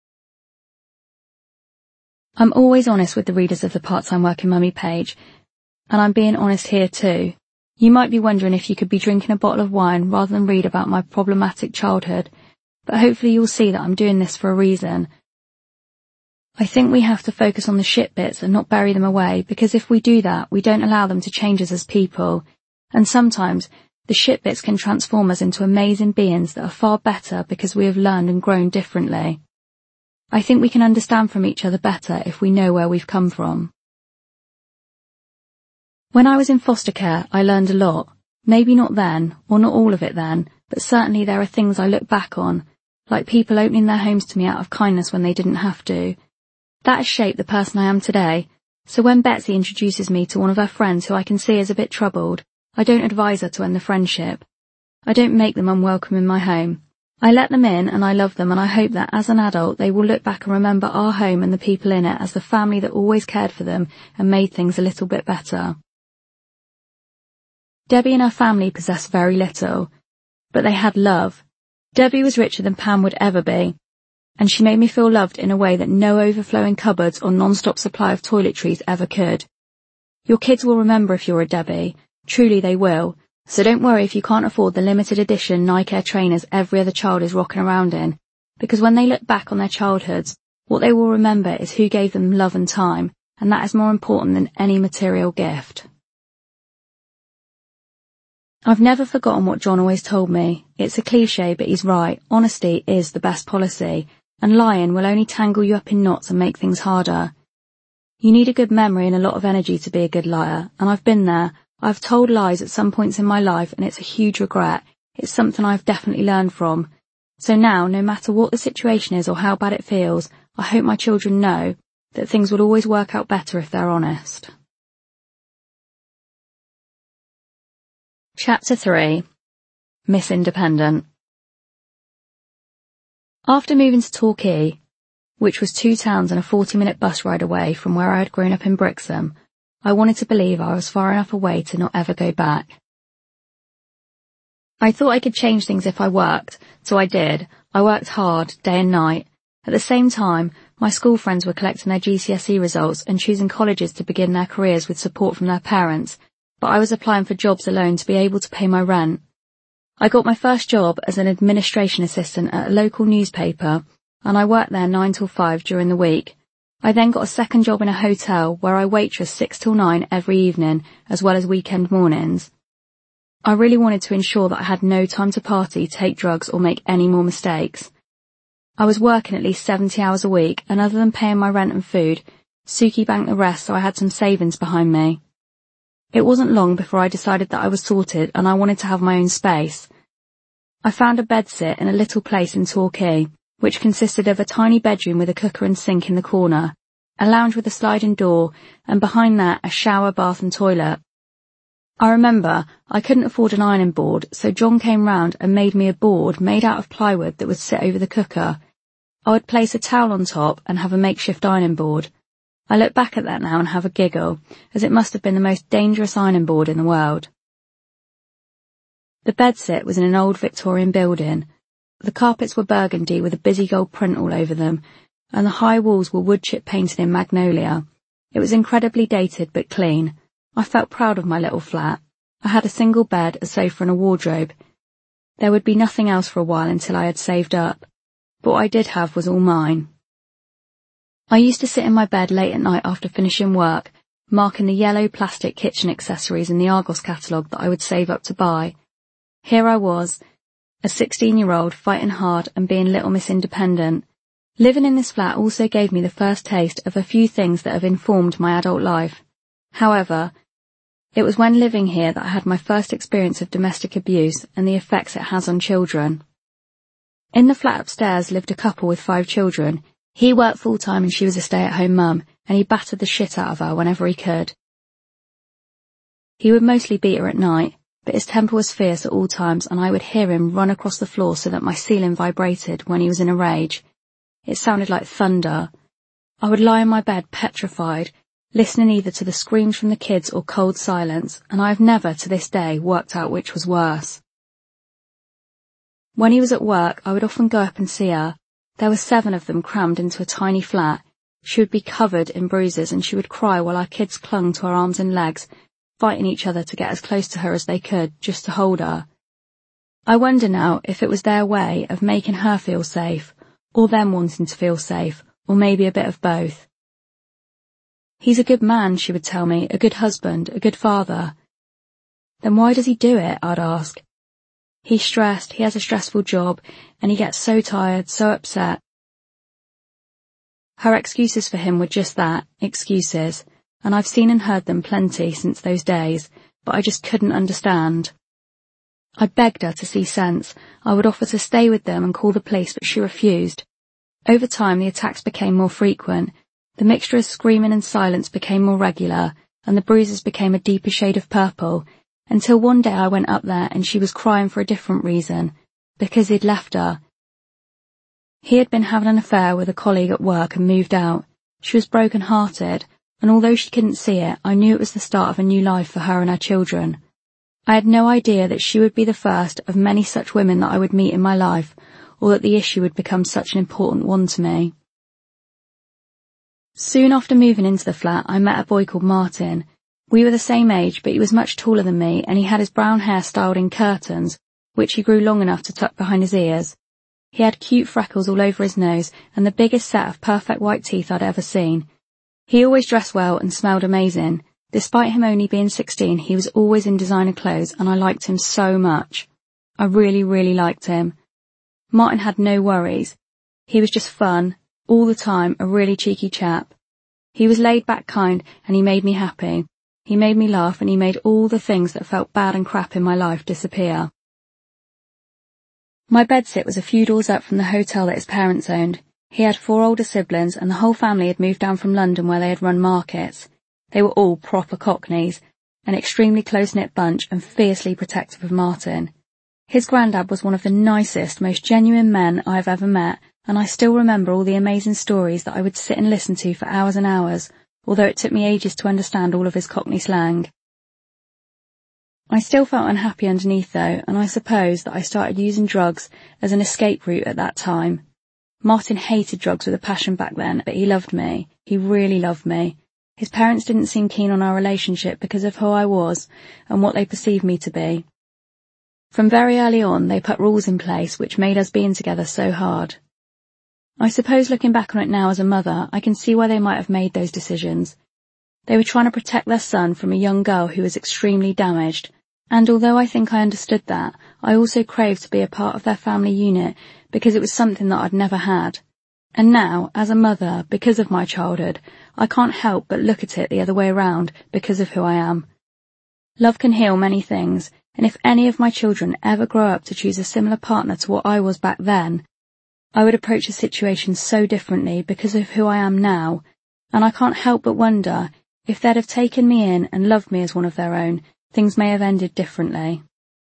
I'm always honest with the readers of the Part-Time Working Mummy page, and I'm being honest here too. You might be wondering if you could be drinking a bottle of wine rather than read about my problematic childhood, but hopefully you'll see that I'm doing this for a reason. I think we have to focus on the shit bits and not bury them away, because if we do that, we don't allow them to change us as people, and sometimes the shit bits can transform us into amazing beings that are far better because we have learned and grown differently. I think we can understand from each other better if we know where we've come from. When I was in foster care, I learned a lot. Maybe not then, or not all of it then, but certainly there are things I look back on, like people opening their homes to me out of kindness when they didn't have to. That has shaped the person I am today, so when Betsy introduces me to one of her friends who I can see is a bit troubled, I don't advise her to end the friendship. I don't make them unwelcome in my home. I let them in and I love them, and I hope that as an adult they will look back and remember our home and the people in it as the family that always cared for them and made things a little bit better. Debbie and her family possessed very little, but they had love. Debbie was richer than Pam would ever be, and she made me feel loved in a way that no overflowing cupboards or non-stop supply of toiletries ever could. Your kids will remember if you're a Debbie. Truly they will, so don't worry if you can't afford the limited edition Nike Air trainers every other child is rocking around in, because when they look back on their childhoods, what they will remember is who gave them love and time, and that is more important than any material gift. I've never forgotten what John always told me. It's a cliche, but he's right. Honesty is the best policy, and lying will only tangle you up in knots and make things harder. You need a good memory and a lot of energy to be a good liar, and I've been there. I've told lies at some points in my life, and it's a huge regret. It's something I've definitely learned from. So now, no matter what the situation is or how bad it feels, I hope my children know that things will always work out better if they're honest. Chapter 3. Miss Independent. After moving to Torquay, which was 2 towns and a 40-minute bus ride away from where I had grown up in Brixham, I wanted to believe I was far enough away to not ever go back. I thought I could change things if I worked, so I did. I worked hard, day and night. At the same time, my school friends were collecting their GCSE results and choosing colleges to begin their careers with support from their parents, but I was applying for jobs alone to be able to pay my rent. I got my first job as an administration assistant at a local newspaper, and I worked there 9 till 5 during the week. I then got a second job in a hotel where I waitressed 6 till 9 every evening, as well as weekend mornings. I really wanted to ensure that I had no time to party, take drugs, or make any more mistakes. I was working at least 70 hours a week, and other than paying my rent and food, Suki banked the rest so I had some savings behind me. It wasn't long before I decided that I was sorted and I wanted to have my own space. I found a bedsit in a little place in Torquay, which consisted of a tiny bedroom with a cooker and sink in the corner, a lounge with a sliding door, and behind that a shower, bath and toilet. I remember I couldn't afford an ironing board, so John came round and made me a board made out of plywood that would sit over the cooker. I would place a towel on top and have a makeshift ironing board. I look back at that now and have a giggle, as it must have been the most dangerous ironing board in the world. The bedsit was in an old Victorian building. The carpets were burgundy with a busy gold print all over them, and the high walls were wood chip painted in magnolia. It was incredibly dated but clean. I felt proud of my little flat. I had a single bed, a sofa and a wardrobe. There would be nothing else for a while until I had saved up, but what I did have was all mine. I used to sit in my bed late at night after finishing work, marking the yellow plastic kitchen accessories in the Argos catalogue that I would save up to buy. Here I was, a 16-year-old fighting hard and being Little Miss Independent. Living in this flat also gave me the first taste of a few things that have informed my adult life. However, it was when living here that I had my first experience of domestic abuse and the effects it has on children. In the flat upstairs lived a couple with 5 children. He worked full-time and she was a stay-at-home mum, and he battered the shit out of her whenever he could. He would mostly beat her at night, but his temper was fierce at all times, and I would hear him run across the floor so that my ceiling vibrated when he was in a rage. It sounded like thunder. I would lie in my bed petrified, listening either to the screams from the kids or cold silence, and I have never, to this day, worked out which was worse. When he was at work, I would often go up and see her. There were 7 of them crammed into a tiny flat. She would be covered in bruises, and she would cry while our kids clung to her arms and legs, fighting each other to get as close to her as they could, just to hold her. I wonder now if it was their way of making her feel safe, or them wanting to feel safe, or maybe a bit of both. He's a good man, she would tell me, a good husband, a good father. Then why does he do it, I'd ask. He's stressed, he has a stressful job, and he gets so tired, so upset. Her excuses for him were just that, excuses, and I've seen and heard them plenty since those days, but I just couldn't understand. I begged her to see sense. I would offer to stay with them and call the police, but she refused. Over time, the attacks became more frequent. The mixture of screaming and silence became more regular, and the bruises became a deeper shade of purple, until one day I went up there and she was crying for a different reason, because he'd left her. He had been having an affair with a colleague at work and moved out. She was broken-hearted, and although she couldn't see it, I knew it was the start of a new life for her and her children. I had no idea that she would be the first of many such women that I would meet in my life, or that the issue would become such an important one to me. Soon after moving into the flat, I met a boy called Martin. We were the same age, but he was much taller than me, and he had his brown hair styled in curtains, which he grew long enough to tuck behind his ears. He had cute freckles all over his nose, and the biggest set of perfect white teeth I'd ever seen. He always dressed well and smelled amazing. Despite him only being 16, he was always in designer clothes, and I liked him so much. I really, really liked him. Martin had no worries. He was just fun, all the time, a really cheeky chap. He was laid-back kind, and he made me happy. He made me laugh, and he made all the things that felt bad and crap in my life disappear. My bedsit was a few doors up from the hotel that his parents owned. He had 4 older siblings, and the whole family had moved down from London where they had run markets. They were all proper cockneys, an extremely close-knit bunch and fiercely protective of Martin. His granddad was one of the nicest, most genuine men I've ever met, and I still remember all the amazing stories that I would sit and listen to for hours and hours, although it took me ages to understand all of his cockney slang. I still felt unhappy underneath though, and I suppose that I started using drugs as an escape route at that time. Martin hated drugs with a passion back then, but he loved me. He really loved me. His parents didn't seem keen on our relationship because of who I was and what they perceived me to be. From very early on, they put rules in place which made us being together so hard. I suppose looking back on it now as a mother, I can see why they might have made those decisions. They were trying to protect their son from a young girl who was extremely damaged, and although I think I understood that, I also craved to be a part of their family unit because it was something that I'd never had. And now, as a mother, because of my childhood, I can't help but look at it the other way around because of who I am. Love can heal many things, and if any of my children ever grow up to choose a similar partner to what I was back then, I would approach the situation so differently because of who I am now, and I can't help but wonder if they'd have taken me in and loved me as one of their own, things may have ended differently.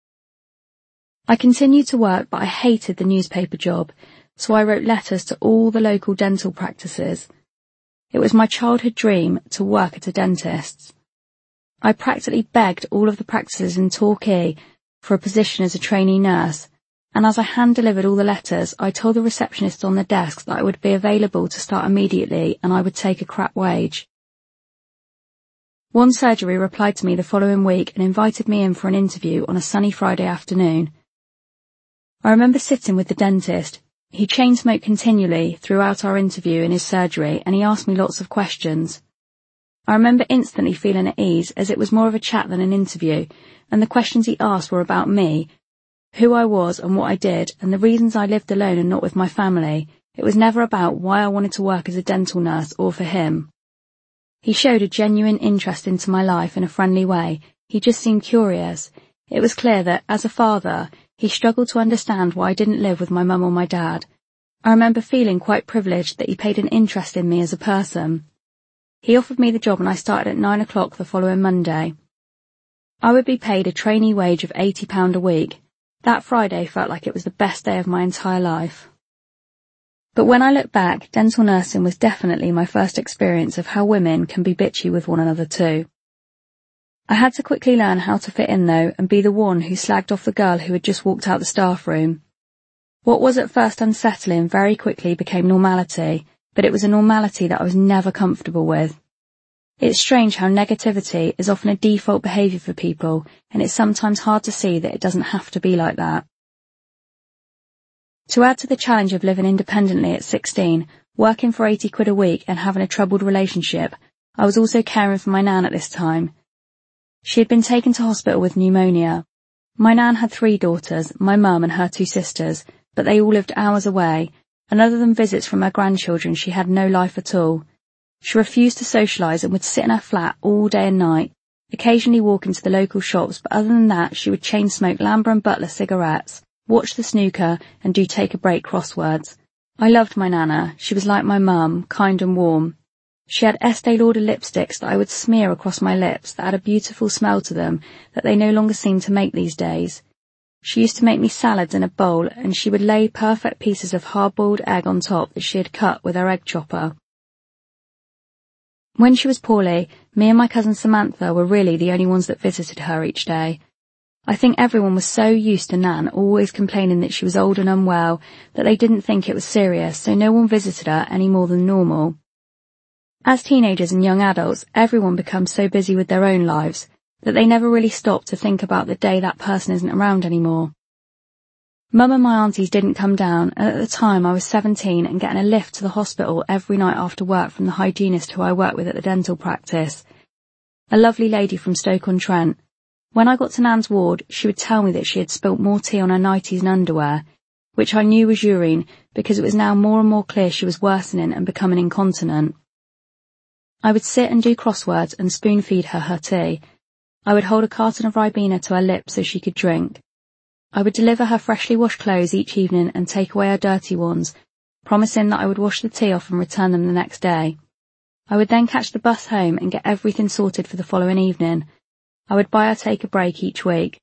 I continued to work, but I hated the newspaper job, so I wrote letters to all the local dental practices. It was my childhood dream to work at a dentist's. I practically begged all of the practices in Torquay for a position as a trainee nurse, and as I hand-delivered all the letters, I told the receptionist on the desk that I would be available to start immediately and I would take a crap wage. One surgery replied to me the following week and invited me in for an interview on a sunny Friday afternoon. I remember sitting with the dentist. He chain-smoked continually throughout our interview in his surgery, and he asked me lots of questions. I remember instantly feeling at ease, as it was more of a chat than an interview, and the questions he asked were about me, who I was and what I did, and the reasons I lived alone and not with my family. It was never about why I wanted to work as a dental nurse or for him. He showed a genuine interest into my life in a friendly way. He just seemed curious. It was clear that, as a father, he struggled to understand why I didn't live with my mum or my dad. I remember feeling quite privileged that he paid an interest in me as a person. He offered me the job and I started at 9 o'clock the following Monday. I would be paid a trainee wage of £80 a week. That Friday felt like it was the best day of my entire life. But when I look back, dental nursing was definitely my first experience of how women can be bitchy with one another too. I had to quickly learn how to fit in though and be the one who slagged off the girl who had just walked out the staff room. What was at first unsettling very quickly became normality, but it was a normality that I was never comfortable with. It's strange how negativity is often a default behaviour for people, and it's sometimes hard to see that it doesn't have to be like that. To add to the challenge of living independently at 16, working for £80 a week and having a troubled relationship, I was also caring for my nan at this time. She had been taken to hospital with pneumonia. My nan had 3 daughters, my mum and her 2 sisters, but they all lived hours away, and other than visits from her grandchildren she had no life at all. She refused to socialise and would sit in her flat all day and night, occasionally walk into the local shops, but other than that she would chain-smoke Lambert & Butler cigarettes, watch the snooker and do take-a-break crosswords. I loved my nana. She was like my mum, kind and warm. She had Estee Lauder lipsticks that I would smear across my lips that had a beautiful smell to them that they no longer seem to make these days. She used to make me salads in a bowl and she would lay perfect pieces of hard-boiled egg on top that she had cut with her egg chopper. When she was poorly, me and my cousin Samantha were really the only ones that visited her each day. I think everyone was so used to Nan always complaining that she was old and unwell that they didn't think it was serious, so no one visited her any more than normal. As teenagers and young adults, everyone becomes so busy with their own lives that they never really stop to think about the day that person isn't around anymore. Mum and my aunties didn't come down, and at the time I was 17 and getting a lift to the hospital every night after work from the hygienist who I worked with at the dental practice, a lovely lady from Stoke-on-Trent. When I got to Nan's ward, she would tell me that she had spilt more tea on her nighties and underwear, which I knew was urine because it was now more and more clear she was worsening and becoming incontinent. I would sit and do crosswords and spoon-feed her tea. I would hold a carton of Ribena to her lips so she could drink. I would deliver her freshly washed clothes each evening and take away her dirty ones, promising that I would wash the tea off and return them the next day. I would then catch the bus home and get everything sorted for the following evening. I would buy her take a break each week.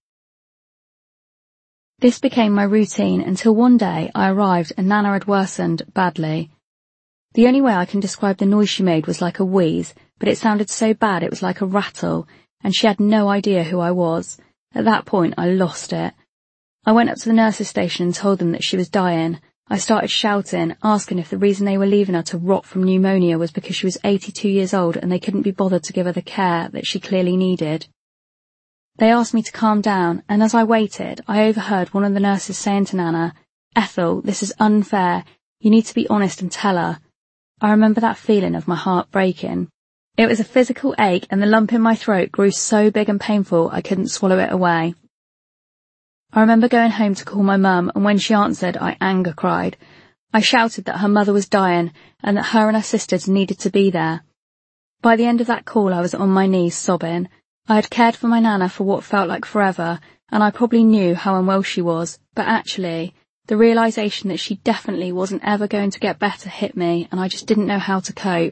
This became my routine until one day I arrived and Nana had worsened badly. The only way I can describe the noise she made was like a wheeze, but it sounded so bad it was like a rattle, and she had no idea who I was. At that point I lost it. I went up to the nurse's station and told them that she was dying. I started shouting, asking if the reason they were leaving her to rot from pneumonia was because she was 82 years old and they couldn't be bothered to give her the care that she clearly needed. They asked me to calm down, and as I waited, I overheard one of the nurses saying to Nana, "Ethel, this is unfair. You need to be honest and tell her." I remember that feeling of my heart breaking. It was a physical ache and the lump in my throat grew so big and painful I couldn't swallow it away. I remember going home to call my mum, and when she answered, I anger cried. I shouted that her mother was dying and that her and her sisters needed to be there. By the end of that call I was on my knees sobbing. I had cared for my Nana for what felt like forever, and I probably knew how unwell she was, but actually, the realisation that she definitely wasn't ever going to get better hit me, and I just didn't know how to cope.